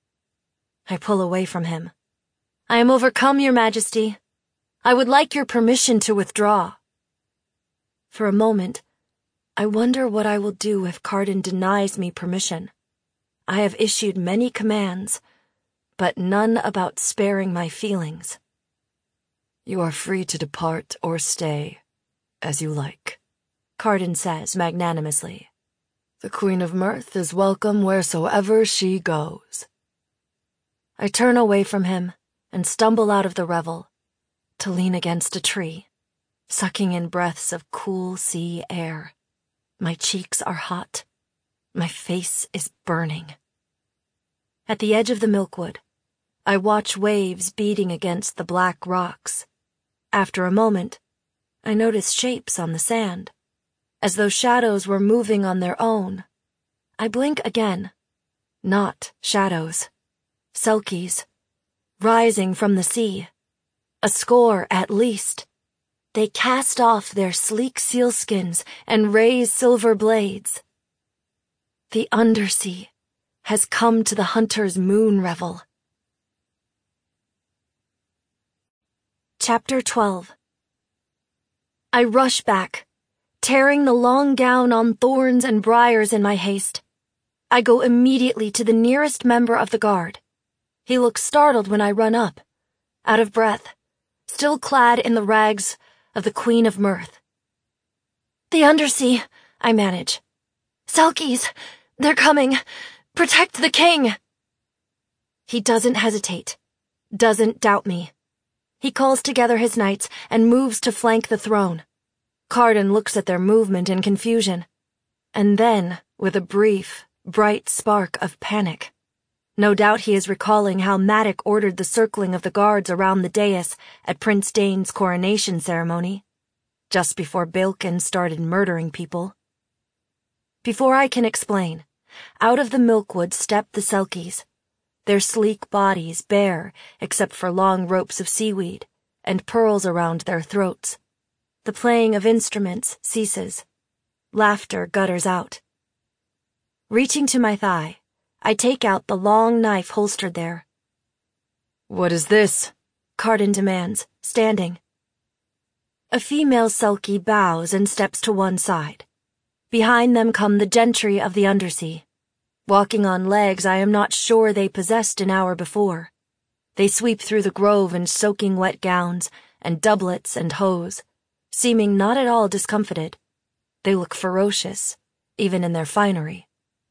I pull away from him. "I am overcome, Your Majesty. I would like your permission to withdraw." For a moment, I wonder what I will do if Cardan denies me permission. I have issued many commands, but none about sparing my feelings. "You are free to depart or stay, as you like," Cardan says magnanimously. "The Queen of Mirth is welcome wheresoever she goes." I turn away from him and stumble out of the revel, to lean against a tree, sucking in breaths of cool sea air. My cheeks are hot. My face is burning. At the edge of the milkwood, I watch waves beating against the black rocks. After a moment, I notice shapes on the sand, as though shadows were moving on their own. I blink again. Not shadows. Selkies, rising from the sea. A score at least. They cast off their sleek sealskins and raise silver blades. The undersea has come to the hunter's moon revel. Chapter 12. I rush back, tearing the long gown on thorns and briars in my haste. I go immediately to the nearest member of the guard. He looks startled when I run up, out of breath, still clad in the rags of the Queen of Mirth. "The undersea," I manage. "Selkies, they're coming. Protect the king." He doesn't hesitate, doesn't doubt me. He calls together his knights and moves to flank the throne. Cardan looks at their movement in confusion, and then with a brief, bright spark of panic. No doubt he is recalling how Madoc ordered the circling of the guards around the dais at Prince Dane's coronation ceremony, just before Baelken started murdering people. Before I can explain, out of the milkwood step the Selkies, their sleek bodies bare except for long ropes of seaweed and pearls around their throats. The playing of instruments ceases. Laughter gutters out. Reaching to my thigh, I take out the long knife holstered there. "What is this?" Cardan demands, standing. A female Selkie bows and steps to one side. Behind them come the gentry of the undersea, walking on legs I am not sure they possessed an hour before. They sweep through the grove in soaking wet gowns and doublets and hose, seeming not at all discomfited. They look ferocious, even in their finery.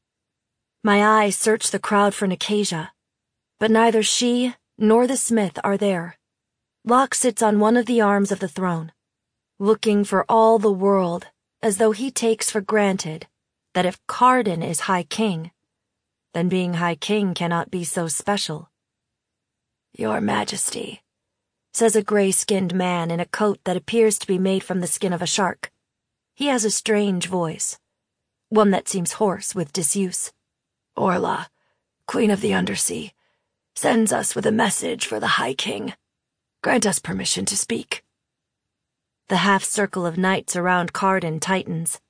My eyes search the crowd for Nicasia, but neither she nor the smith are there. Locke sits on one of the arms of the throne, looking for all the world as though he takes for granted that if Cardan is High King, then being High King cannot be so special. "Your Majesty," says a gray-skinned man in a coat that appears to be made from the skin of a shark. He has a strange voice, one that seems hoarse with disuse. "Orla, Queen of the Undersea, sends us with a message for the High King. Grant us permission to speak." The half-circle of knights around Cardan tightens.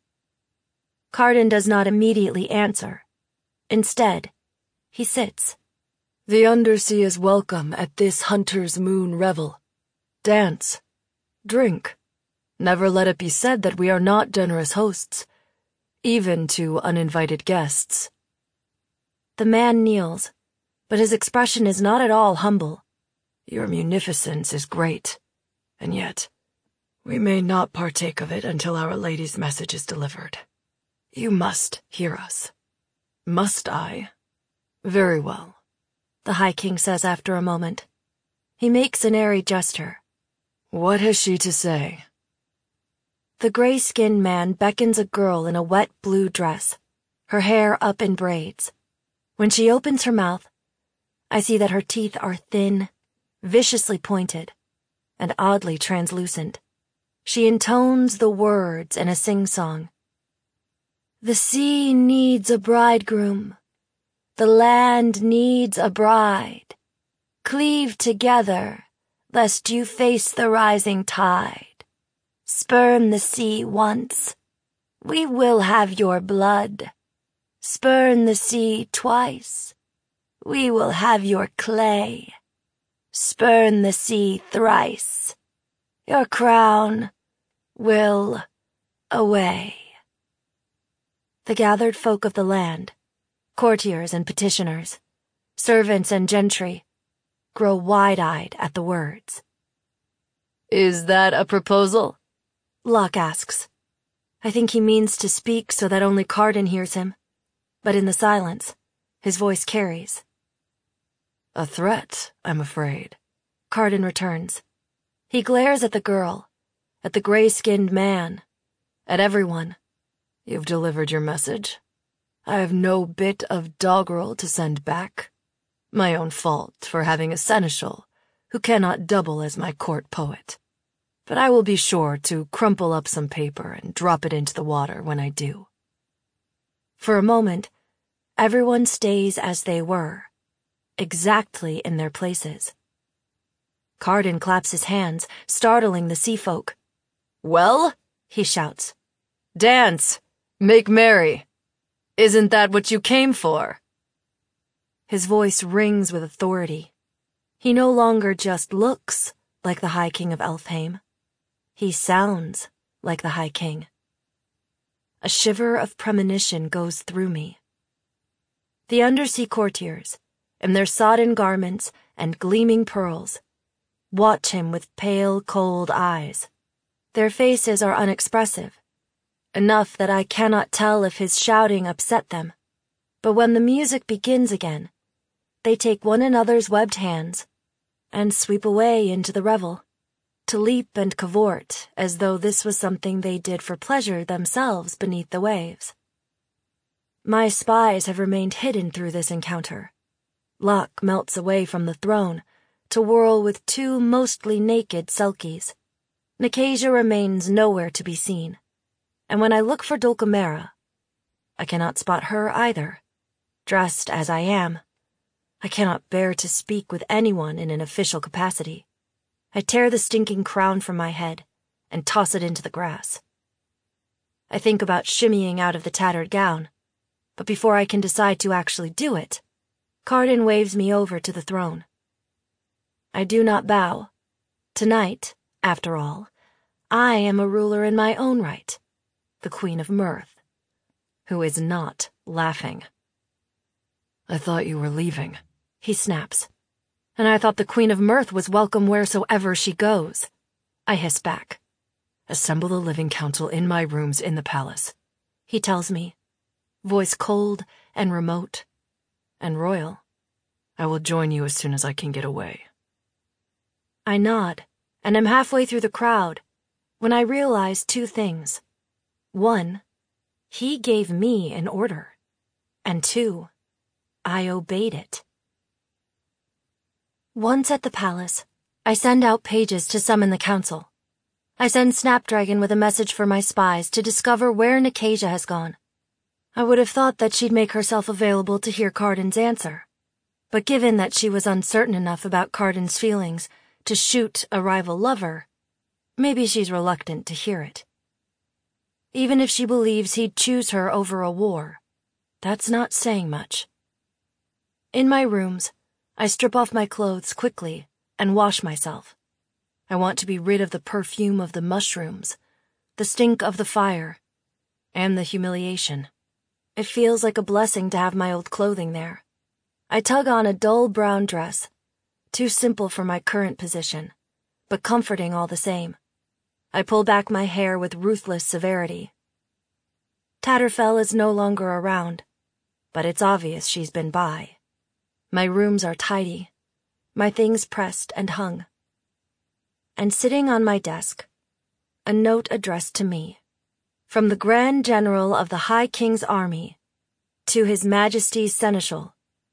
Cardan does not immediately answer. Instead, he sits, The Undersea is welcome at this hunter's moon revel. Dance. Drink. Never let it be said that we are not generous hosts, even to uninvited guests. The man kneels, but his expression is not at all humble. Your munificence is great, and yet we may not partake of it until Our Lady's message is delivered. You must hear us. Must I? Very well, the High King says after a moment. He makes an airy gesture. What has she to say? The gray-skinned man beckons a girl in a wet blue dress, her hair up in braids. When she opens her mouth, I see that her teeth are thin, viciously pointed, and oddly translucent. She intones the words in a sing-song. The sea needs a bridegroom. The land needs a bride. Cleave together, lest you face the rising tide. Spurn the sea once. We will have your blood. Spurn the sea twice. We will have your clay. Spurn the sea thrice. Your crown will away. The gathered folk of the land, courtiers and petitioners, servants and gentry, grow wide-eyed at the words. Is that a proposal? Locke asks. I think he means to speak so that only Carden hears him, but in the silence, his voice carries. A threat, I'm afraid, Carden returns. He glares at the girl, at the gray-skinned man, at everyone. You've delivered your message. I have no bit of doggerel to send back. My own fault for having a seneschal who cannot double as my court poet. But I will be sure to crumple up some paper and drop it into the water when I do. For a moment, everyone stays as they were, exactly in their places. Carden claps his hands, startling the sea folk. Well, he shouts. Dance! Make merry! Isn't that what you came for? His voice rings with authority. He no longer just looks like the High King of Elfhame. He sounds like the High King. A shiver of premonition goes through me. The undersea courtiers, in their sodden garments and gleaming pearls, watch him with pale, cold eyes. Their faces are unexpressive, enough that I cannot tell if his shouting upset them. But when the music begins again, they take one another's webbed hands and sweep away into the revel, to leap and cavort as though this was something they did for pleasure themselves beneath the waves. My spies have remained hidden through this encounter. Locke melts away from the throne to whirl with two mostly naked Selkies. Nicasia remains nowhere to be seen, and when I look for Dulcamara, I cannot spot her either. Dressed as I am, I cannot bear to speak with anyone in an official capacity. I tear the stinking crown from my head and toss it into the grass. I think about shimmying out of the tattered gown, but before I can decide to actually do it, Carden waves me over to the throne. I do not bow. Tonight, after all, I am a ruler in my own right, the Queen of Mirth, who is not laughing. I thought you were leaving, he snaps. And I thought the Queen of Mirth was welcome wheresoever she goes. I hiss back. Assemble the Living Council in my rooms in the palace, he tells me, voice cold and remote and royal. I will join you as soon as I can get away. I nod, and am halfway through the crowd when I realize two things. One, he gave me an order, and two, I obeyed it. Once at the palace, I send out pages to summon the council. I send Snapdragon with a message for my spies to discover where Nicasia has gone. I would have thought that she'd make herself available to hear Carden's answer, but given that she was uncertain enough about Carden's feelings to shoot a rival lover, maybe she's reluctant to hear it. Even if she believes he'd choose her over a war, that's not saying much. In my rooms, I strip off my clothes quickly and wash myself. I want to be rid of the perfume of the mushrooms, the stink of the fire, and the humiliation. It feels like a blessing to have my old clothing there. I tug on a dull brown dress, too simple for my current position, but comforting all the same. I pull back my hair with ruthless severity. Tatterfell is no longer around, but it's obvious she's been by. My rooms are tidy, my things pressed and hung. And sitting on my desk, a note addressed to me, from the Grand General of the High King's Army, to His Majesty's Seneschal.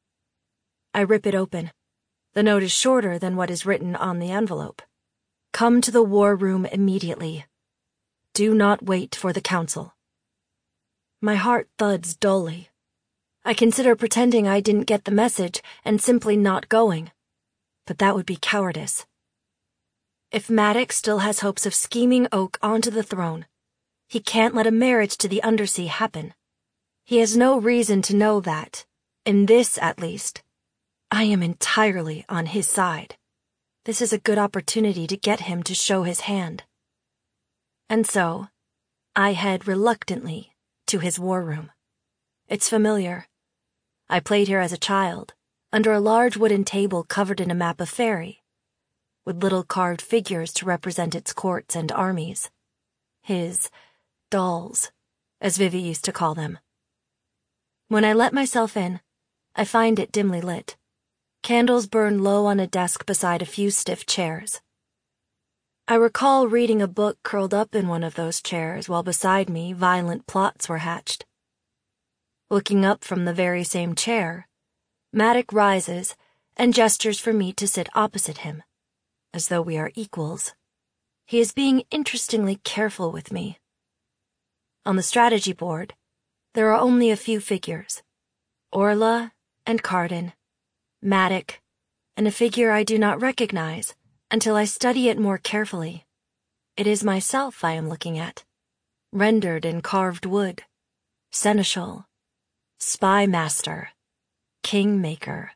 I rip it open. The note is shorter than what is written on the envelope. Come to the war room immediately. Do not wait for the council. My heart thuds dully. I consider pretending I didn't get the message and simply not going. But that would be cowardice. If Maddox still has hopes of scheming Oak onto the throne, he can't let a marriage to the Undersea happen. He has no reason to know that, in this at least, I am entirely on his side. This is a good opportunity to get him to show his hand. And so, I head reluctantly to his war room. It's familiar. I played here as a child, under a large wooden table covered in a map of Faerie, with little carved figures to represent its courts and armies. His dolls, as Vivi used to call them. When I let myself in, I find it dimly lit. Candles burn low on a desk beside a few stiff chairs. I recall reading a book curled up in one of those chairs while beside me violent plots were hatched. Looking up from the very same chair, Maddox rises and gestures for me to sit opposite him, as though we are equals. He is being interestingly careful with me. On the strategy board, there are only a few figures. Orla and Carden, Maddox, and a figure I do not recognize until I study it more carefully. It is myself I am looking at, rendered in carved wood, seneschal, spy master, kingmaker.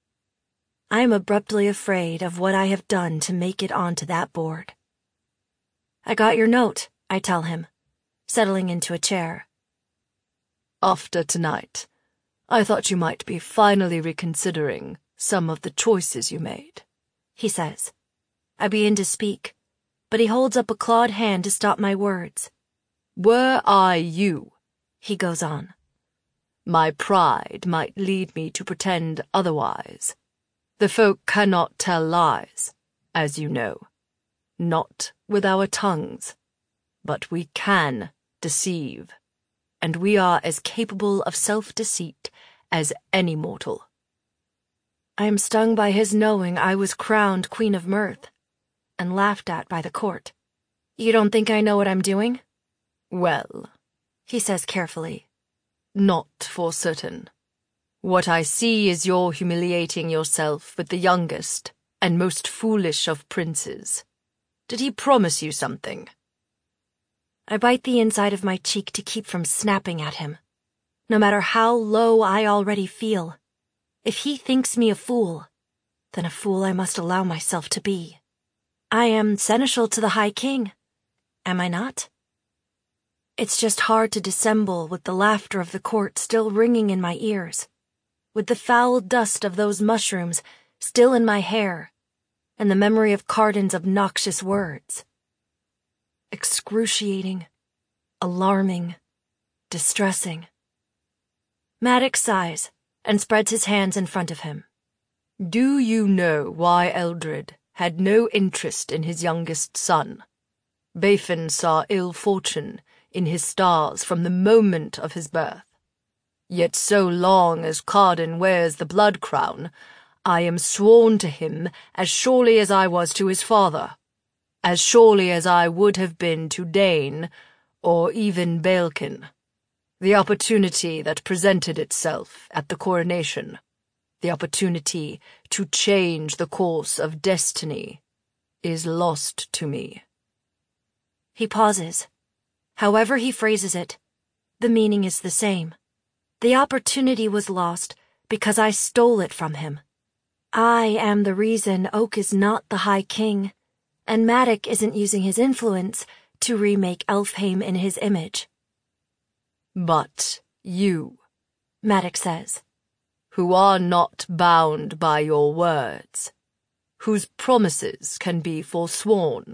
I am abruptly afraid of what I have done to make it onto that board. I got your note, I tell him, settling into a chair. After tonight, I thought you might be finally reconsidering some of the choices you made, he says. I begin to speak, but he holds up a clawed hand to stop my words. Were I you, he goes on, my pride might lead me to pretend otherwise. The folk cannot tell lies, as you know, not with our tongues, but we can deceive, and we are as capable of self-deceit as any mortal. I am stung by his knowing I was crowned Queen of Mirth, and laughed at by the court. You don't think I know what I'm doing? Well, he says carefully, not for certain. What I see is you're humiliating yourself with the youngest and most foolish of princes. Did he promise you something? I bite the inside of my cheek to keep from snapping at him. No matter how low I already feel, if he thinks me a fool, then a fool I must allow myself to be. I am seneschal to the High King, am I not? It's just hard to dissemble with the laughter of the court still ringing in my ears, with the foul dust of those mushrooms still in my hair, and the memory of Carden's obnoxious words. Excruciating, alarming, distressing. Maddox sighs and spreads his hands in front of him. Do you know why Eldred had no interest in his youngest son? Bafin saw ill fortune in his stars from the moment of his birth. Yet so long as Carden wears the blood crown, I am sworn to him as surely as I was to his father, as surely as I would have been to Dane or even Baelkin. The opportunity that presented itself at the coronation, the opportunity to change the course of destiny, is lost to me. He pauses. However he phrases it, the meaning is the same. The opportunity was lost because I stole it from him. I am the reason Oak is not the High King, and Madoc isn't using his influence to remake Elfhame in his image. But you, Madoc says, who are not bound by your words, whose promises can be forsworn.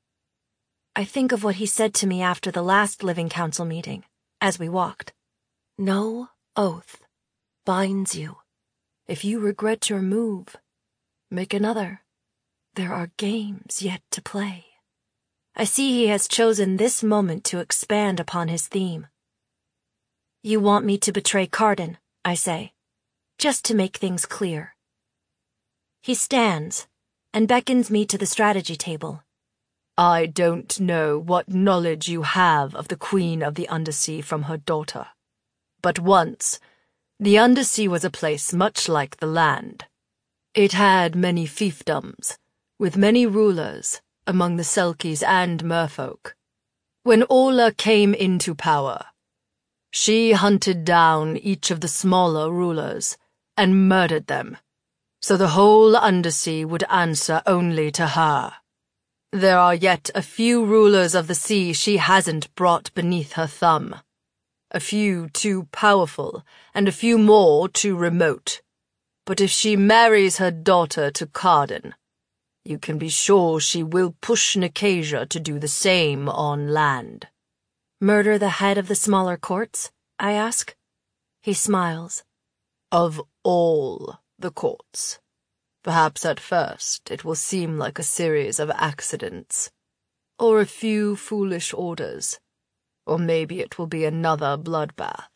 I think of what he said to me after the last Living Council meeting, as we walked. No oath binds you. If you regret your move, make another. There are games yet to play. I see he has chosen this moment to expand upon his theme. You want me to betray Cardin, I say, just to make things clear. He stands and beckons me to the strategy table. I don't know what knowledge you have of the Queen of the Undersea from her daughter, but once the Undersea was a place much like the land. It had many fiefdoms, with many rulers among the Selkies and Merfolk. When Orla came into power, she hunted down each of the smaller rulers and murdered them, so the whole Undersea would answer only to her. There are yet a few rulers of the sea she hasn't brought beneath her thumb. A few too powerful, and a few more too remote. But if she marries her daughter to Cardin, you can be sure she will push Nicasia to do the same on land. Murder the head of the smaller courts? I ask. He smiles. Of all the courts. Perhaps at first it will seem like a series of accidents, or a few foolish orders. Or maybe it will be another bloodbath.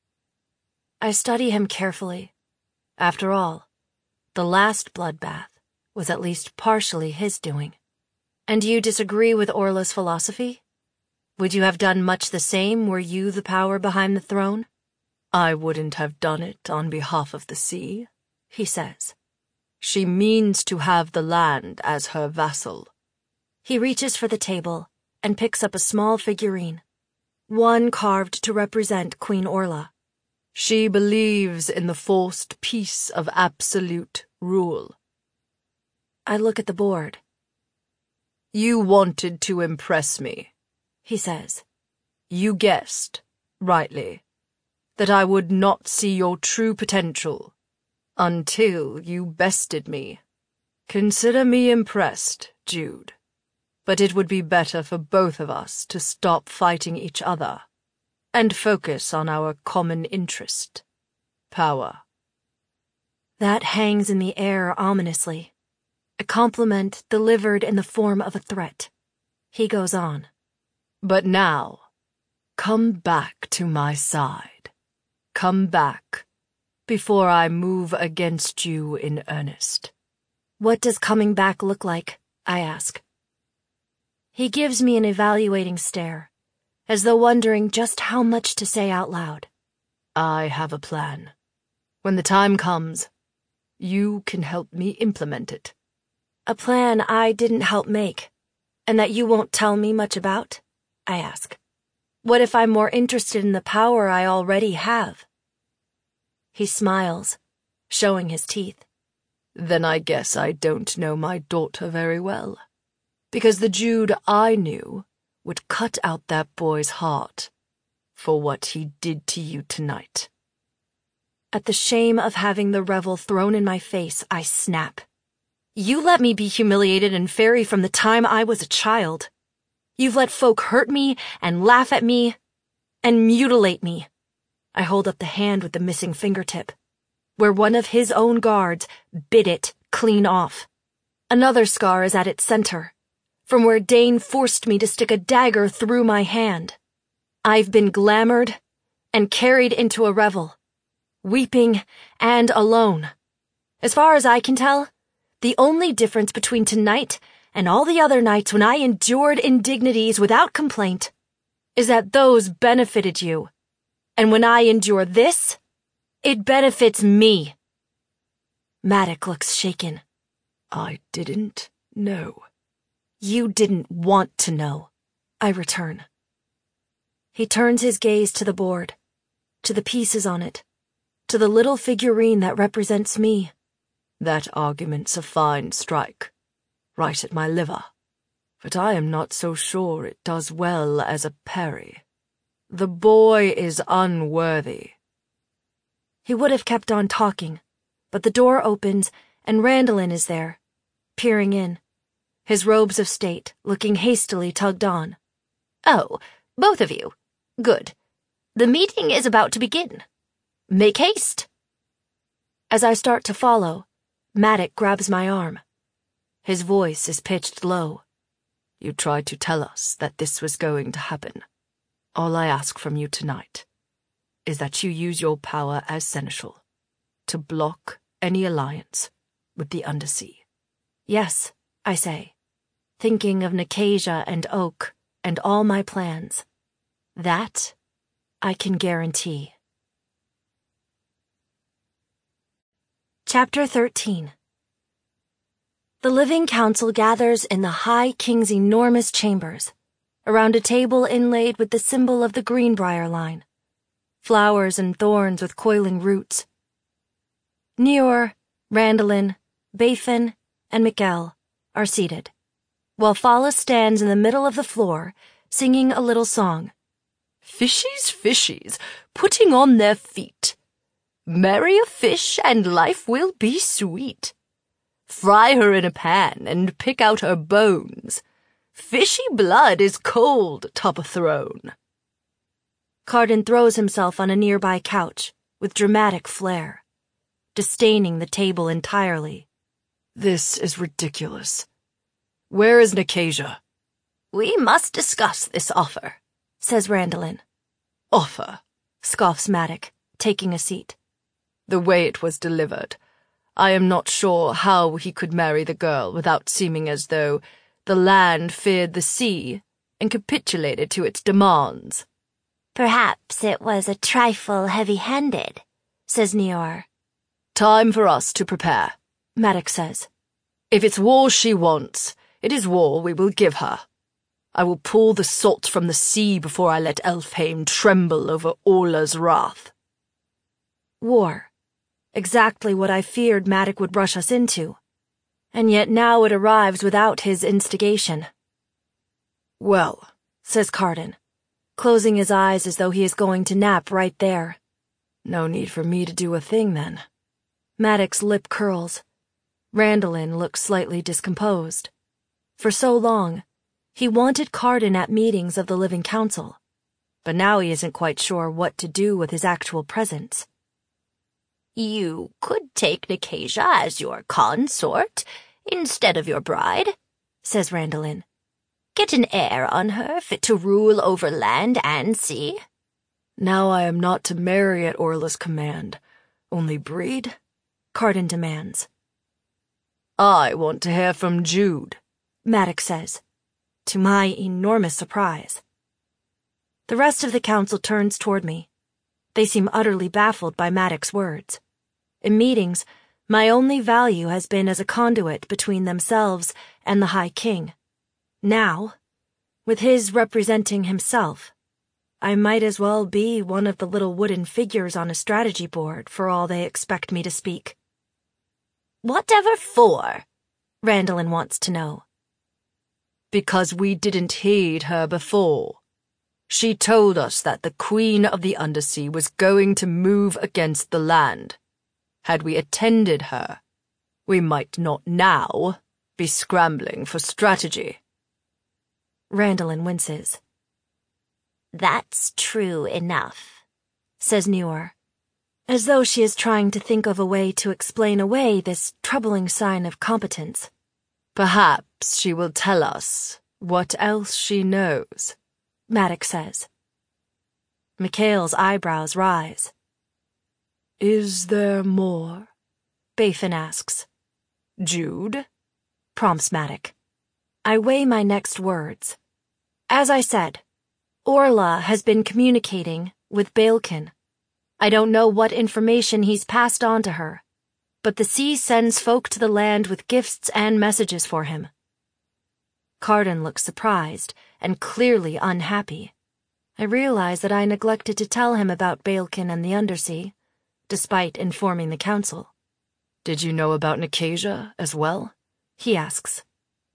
I study him carefully. After all, the last bloodbath was at least partially his doing. And you disagree with Orla's philosophy? Would you have done much the same were you the power behind the throne? I wouldn't have done it on behalf of the sea, he says. She means to have the land as her vassal. He reaches for the table and picks up a small figurine. One carved to represent Queen Orla. She believes in the forced peace of absolute rule. I look at the board. You wanted to impress me, he says. You guessed, rightly, that I would not see your true potential until you bested me. Consider me impressed, Jude. But it would be better for both of us to stop fighting each other and focus on our common interest, power. That hangs in the air ominously, a compliment delivered in the form of a threat. He goes on. But now, come back to my side. Come back before I move against you in earnest. What does coming back look like? I ask. He gives me an evaluating stare, as though wondering just how much to say out loud. I have a plan. When the time comes, you can help me implement it. A plan I didn't help make, and that you won't tell me much about? I ask. What if I'm more interested in the power I already have? He smiles, showing his teeth. Then I guess I don't know my daughter very well. Because the Jude I knew would cut out that boy's heart for what he did to you tonight. At the shame of having the revel thrown in my face, I snap. You let me be humiliated in Fairy from the time I was a child. You've let folk hurt me and laugh at me and mutilate me. I hold up the hand with the missing fingertip, where one of his own guards bit it clean off. Another scar is at its center, from where Dane forced me to stick a dagger through my hand. I've been glamoured and carried into a revel, weeping and alone. As far as I can tell, the only difference between tonight and all the other nights when I endured indignities without complaint is that those benefited you. And when I endure this, it benefits me. Madoc looks shaken. I didn't know. You didn't want to know, I return. He turns his gaze to the board, to the pieces on it, to the little figurine that represents me. That argument's a fine strike, right at my liver, but I am not so sure it does well as a parry. The boy is unworthy. He would have kept on talking, but the door opens and Randolin is there, peering in, his robes of state looking hastily tugged on. Oh, both of you. Good. The meeting is about to begin. Make haste. As I start to follow, Maddox grabs my arm. His voice is pitched low. You tried to tell us that this was going to happen. All I ask from you tonight is that you use your power as seneschal to block any alliance with the Undersea. Yes, I say, thinking of Nicasia and Oak and all my plans. That I can guarantee. Chapter 13. The Living Council gathers in the High King's enormous chambers, around a table inlaid with the symbol of the Greenbrier line, flowers and thorns with coiling roots. Nior, Randolin, Baifin, and Mikkel are seated, while Fala stands in the middle of the floor, singing a little song. Fishies, fishies, putting on their feet. Marry a fish and life will be sweet. Fry her in a pan and pick out her bones. Fishy blood is cold atop a throne. Carden throws himself on a nearby couch with dramatic flair, disdaining the table entirely. This is ridiculous. Where is Nicasia? We must discuss this offer, says Randolin. Offer, scoffs Maddox, taking a seat. The way it was delivered, I am not sure how he could marry the girl without seeming as though the land feared the sea and capitulated to its demands. Perhaps it was a trifle heavy-handed, says Nior. Time for us to prepare, Maddox says. If it's war she wants, it is war we will give her. I will pull the salt from the sea before I let Elfhame tremble over Orla's wrath. War. Exactly what I feared Maddox would rush us into. And yet now it arrives without his instigation. Well, says Carden, closing his eyes as though he is going to nap right there. No need for me to do a thing, then. Maddox's lip curls. Randolin looks slightly discomposed. For so long, he wanted Carden at meetings of the Living Council, but now he isn't quite sure what to do with his actual presence. You could take Nicasia as your consort instead of your bride, says Randolin. Get an heir on her fit to rule over land and sea. Now I am not to marry at Orla's command, only breed? Carden demands. I want to hear from Jude, Maddox says, to my enormous surprise. The rest of the council turns toward me. They seem utterly baffled by Maddox's words. In meetings, my only value has been as a conduit between themselves and the High King. Now, with his representing himself, I might as well be one of the little wooden figures on a strategy board for all they expect me to speak. Whatever for? Randolin wants to know. Because we didn't heed her before. She told us that the Queen of the Undersea was going to move against the land. Had we attended her, we might not now be scrambling for strategy. Randolin winces. That's true enough, says Nior, as though she is trying to think of a way to explain away this troubling sign of competence. Perhaps she will tell us what else she knows, Maddox says. Mikhail's eyebrows rise. Is there more? Baifin asks. Jude? Prompts Maddox. I weigh my next words. As I said, Orla has been communicating with Baelkin. I don't know what information he's passed on to her, but the sea sends folk to the land with gifts and messages for him. Carden looks surprised and clearly unhappy. I realize that I neglected to tell him about Baelkin and the Undersea, despite informing the council. Did you know about Nicasia as well? He asks.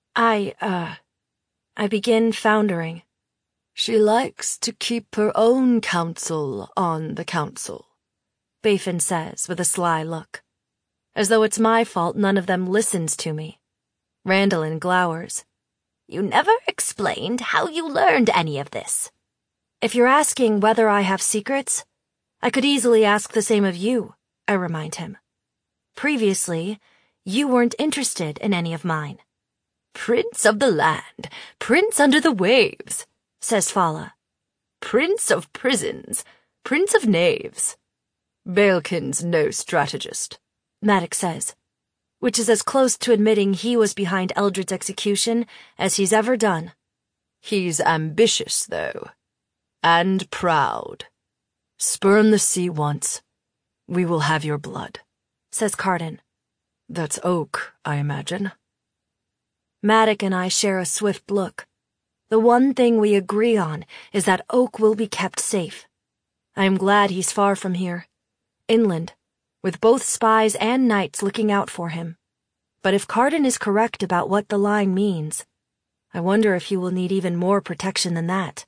I begin foundering. She likes to keep her own counsel on the council, Bafin says with a sly look. As though it's my fault none of them listens to me. Randolin glowers. You never explained how you learned any of this. If you're asking whether I have secrets, I could easily ask the same of you, I remind him. Previously, you weren't interested in any of mine. Prince of the land, prince under the waves, says Fala. Prince of prisons, prince of knaves. Baelkin's no strategist, Maddox says, which is as close to admitting he was behind Eldred's execution as he's ever done. He's ambitious, though, and proud. Spurn the sea once. We will have your blood, says Carden. That's Oak, I imagine. Maddox and I share a swift look. The one thing we agree on is that Oak will be kept safe. I am glad he's far from here, inland, with both spies and knights looking out for him. But if Carden is correct about what the line means, I wonder if he will need even more protection than that.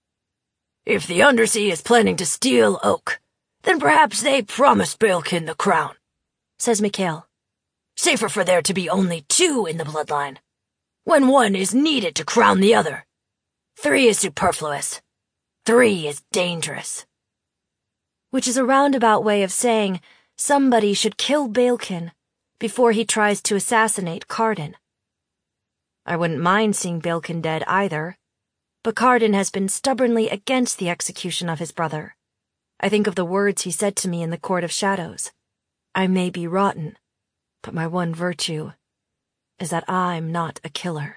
If the Undersea is planning to steal Oak, then perhaps they promised Baelkin the crown, says Mikhail. Safer for there to be only 2 in the bloodline, when 1 is needed to crown the other. 3 is superfluous. 3 is dangerous. Which is a roundabout way of saying somebody should kill Baelkin before he tries to assassinate Carden. I wouldn't mind seeing Baelkin dead either, but Carden has been stubbornly against the execution of his brother. I think of the words he said to me in the Court of Shadows. I may be rotten, but my one virtue is that I'm not a killer.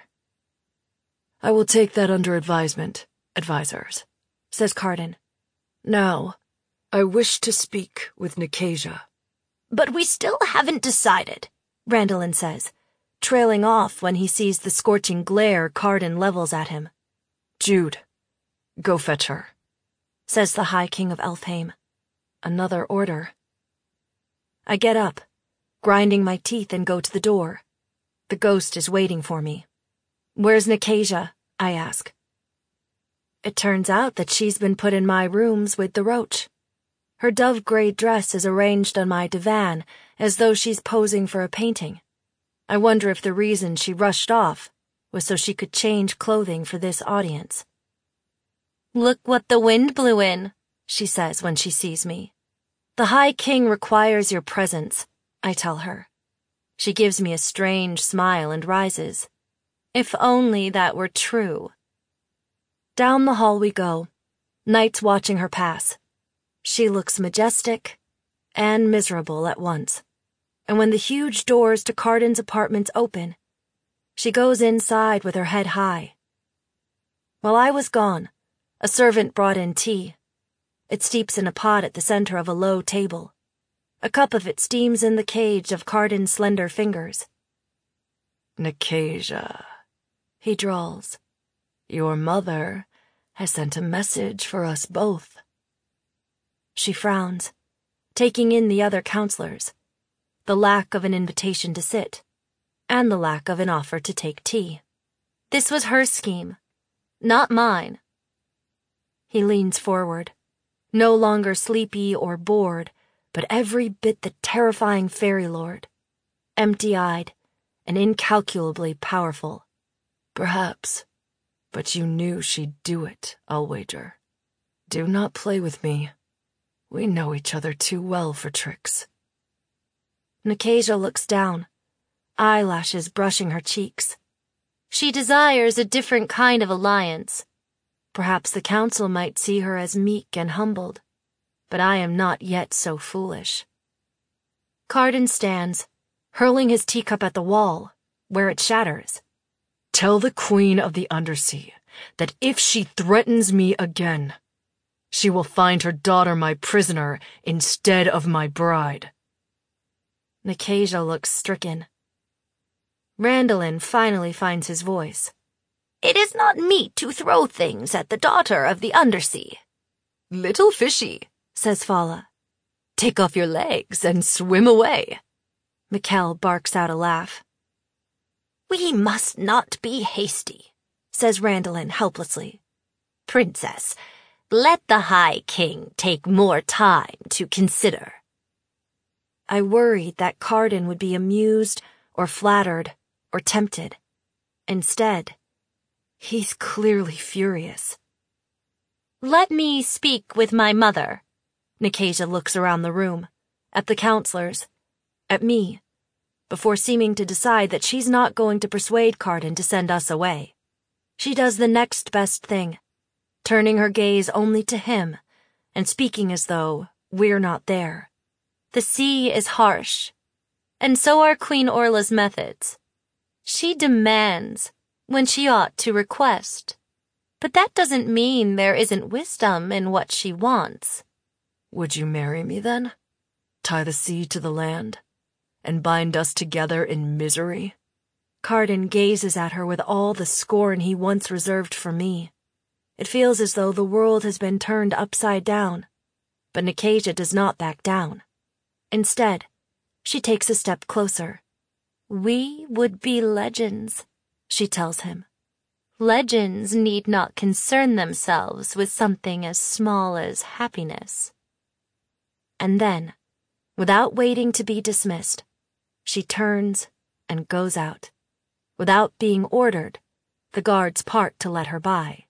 I will take that under advisement, advisors, says Carden. Now, I wish to speak with Nicasia. But we still haven't decided, Randolin says, trailing off when he sees the scorching glare Carden levels at him. Jude, go fetch her, says the High King of Elfheim. Another order. I get up, grinding my teeth, and go to the door. The ghost is waiting for me. Where's Nicasia? I ask. It turns out that she's been put in my rooms with the roach. Her dove-gray dress is arranged on my divan as though she's posing for a painting. I wonder if the reason she rushed off was so she could change clothing for this audience. Look what the wind blew in, she says when she sees me. The High King requires your presence, I tell her. She gives me a strange smile and rises. If only that were true. Down the hall we go, knights watching her pass. She looks majestic and miserable at once. And when the huge doors to Carden's apartments open, she goes inside with her head high. While I was gone, a servant brought in tea. It steeps in a pot at the center of a low table. A cup of it steams in the cage of Carden's slender fingers. Nicasia, he drawls. Your mother has sent a message for us both. She frowns, taking in the other counselors, the lack of an invitation to sit, and the lack of an offer to take tea. This was her scheme, not mine. He leans forward, no longer sleepy or bored, but every bit the terrifying fairy lord, empty-eyed and incalculably powerful. Perhaps, but you knew she'd do it, I'll wager. Do not play with me. We know each other too well for tricks. Nicasia looks down, eyelashes brushing her cheeks. She desires a different kind of alliance. Perhaps the council might see her as meek and humbled, but I am not yet so foolish. Carden stands, hurling his teacup at the wall, where it shatters. Tell the Queen of the Undersea that if she threatens me again, she will find her daughter my prisoner instead of my bride. Nicasia looks stricken. Randolin finally finds his voice. It is not meet to throw things at the daughter of the Undersea. Little fishy, says Fala. Take off your legs and swim away. Mikkel barks out a laugh. We must not be hasty, says Randolin helplessly. Princess, let the High King take more time to consider. I worried that Carden would be amused or flattered or tempted. Instead, he's clearly furious. Let me speak with my mother. Nicasia looks around the room, at the counselors, at me, before seeming to decide that she's not going to persuade Carden to send us away. She does the next best thing, turning her gaze only to him and speaking as though we're not there. The sea is harsh, and so are Queen Orla's methods. She demands when she ought to request. But that doesn't mean there isn't wisdom in what she wants. Would you marry me then? Tie the sea to the land? And bind us together in misery? Carden gazes at her with all the scorn he once reserved for me. It feels as though the world has been turned upside down. But Nicasia does not back down. Instead, she takes a step closer. We would be legends, she tells him. Legends need not concern themselves with something as small as happiness. And then, without waiting to be dismissed, she turns and goes out. Without being ordered, the guards part to let her by.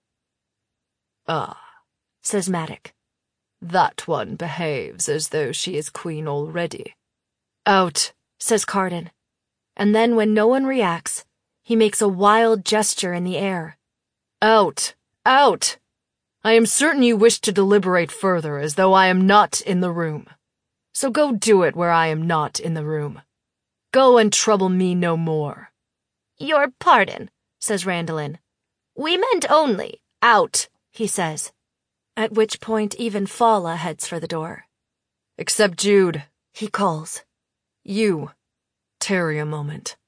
Ah, says Maddock. That one behaves as though she is queen already. Out, says Carden. And then when no one reacts, he makes a wild gesture in the air. Out! Out! I am certain you wish to deliberate further as though I am not in the room. So go do it where I am not in the room. Go and trouble me no more. Your pardon, says Randolin. We meant only out, he says. At which point even Fala heads for the door. Except Jude, he calls. You. Tarry a moment.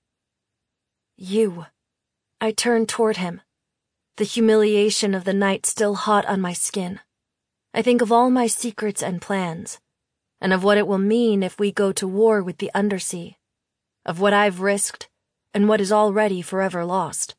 You. I turn toward him, the humiliation of the night still hot on my skin. I think of all my secrets and plans, and of what it will mean if we go to war with the Undersea, of what I've risked and what is already forever lost.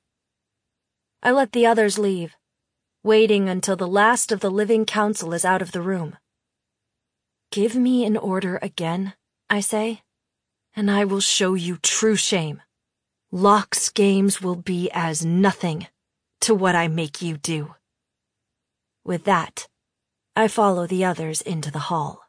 I let the others leave, waiting until the last of the living council is out of the room. Give me an order again, I say, and I will show you true shame. Locke's games will be as nothing to what I make you do. With that, I follow the others into the hall.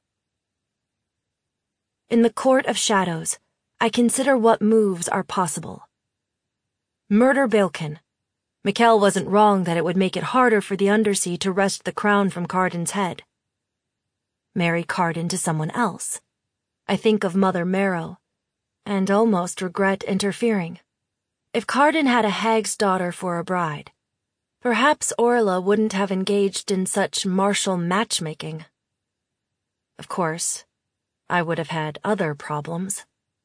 In the Court of Shadows, I consider what moves are possible. Murder Baelken. Mikkel wasn't wrong that it would make it harder for the Undersea to wrest the crown from Carden's head. Marry Carden to someone else. I think of Mother Marrow, and almost regret interfering. If Carden had a hag's daughter for a bride, perhaps Orla wouldn't have engaged in such martial matchmaking. Of course, I would have had other problems.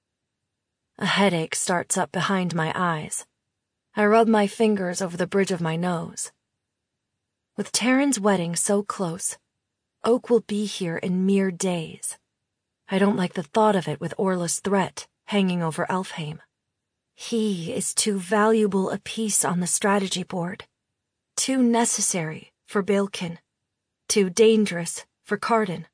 A headache starts up behind my eyes. I rub my fingers over the bridge of my nose. With Taryn's wedding so close, Oak will be here in mere days. I don't like the thought of it with Orla's threat hanging over Elfheim. He is too valuable a piece on the strategy board, too necessary for Baelken, too dangerous for Carden.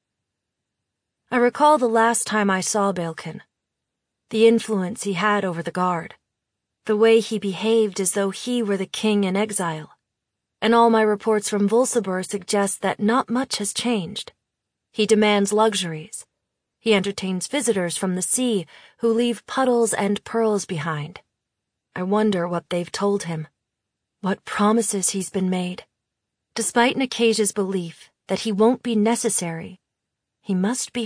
I recall the last time I saw Baelken, the influence he had over the guard, the way he behaved as though he were the king in exile, and all my reports from Volsibur suggest that not much has changed. He demands luxuries. He entertains visitors from the sea who leave puddles and pearls behind. I wonder what they've told him, what promises he's been made. Despite Nicasia's belief that he won't be necessary, he must be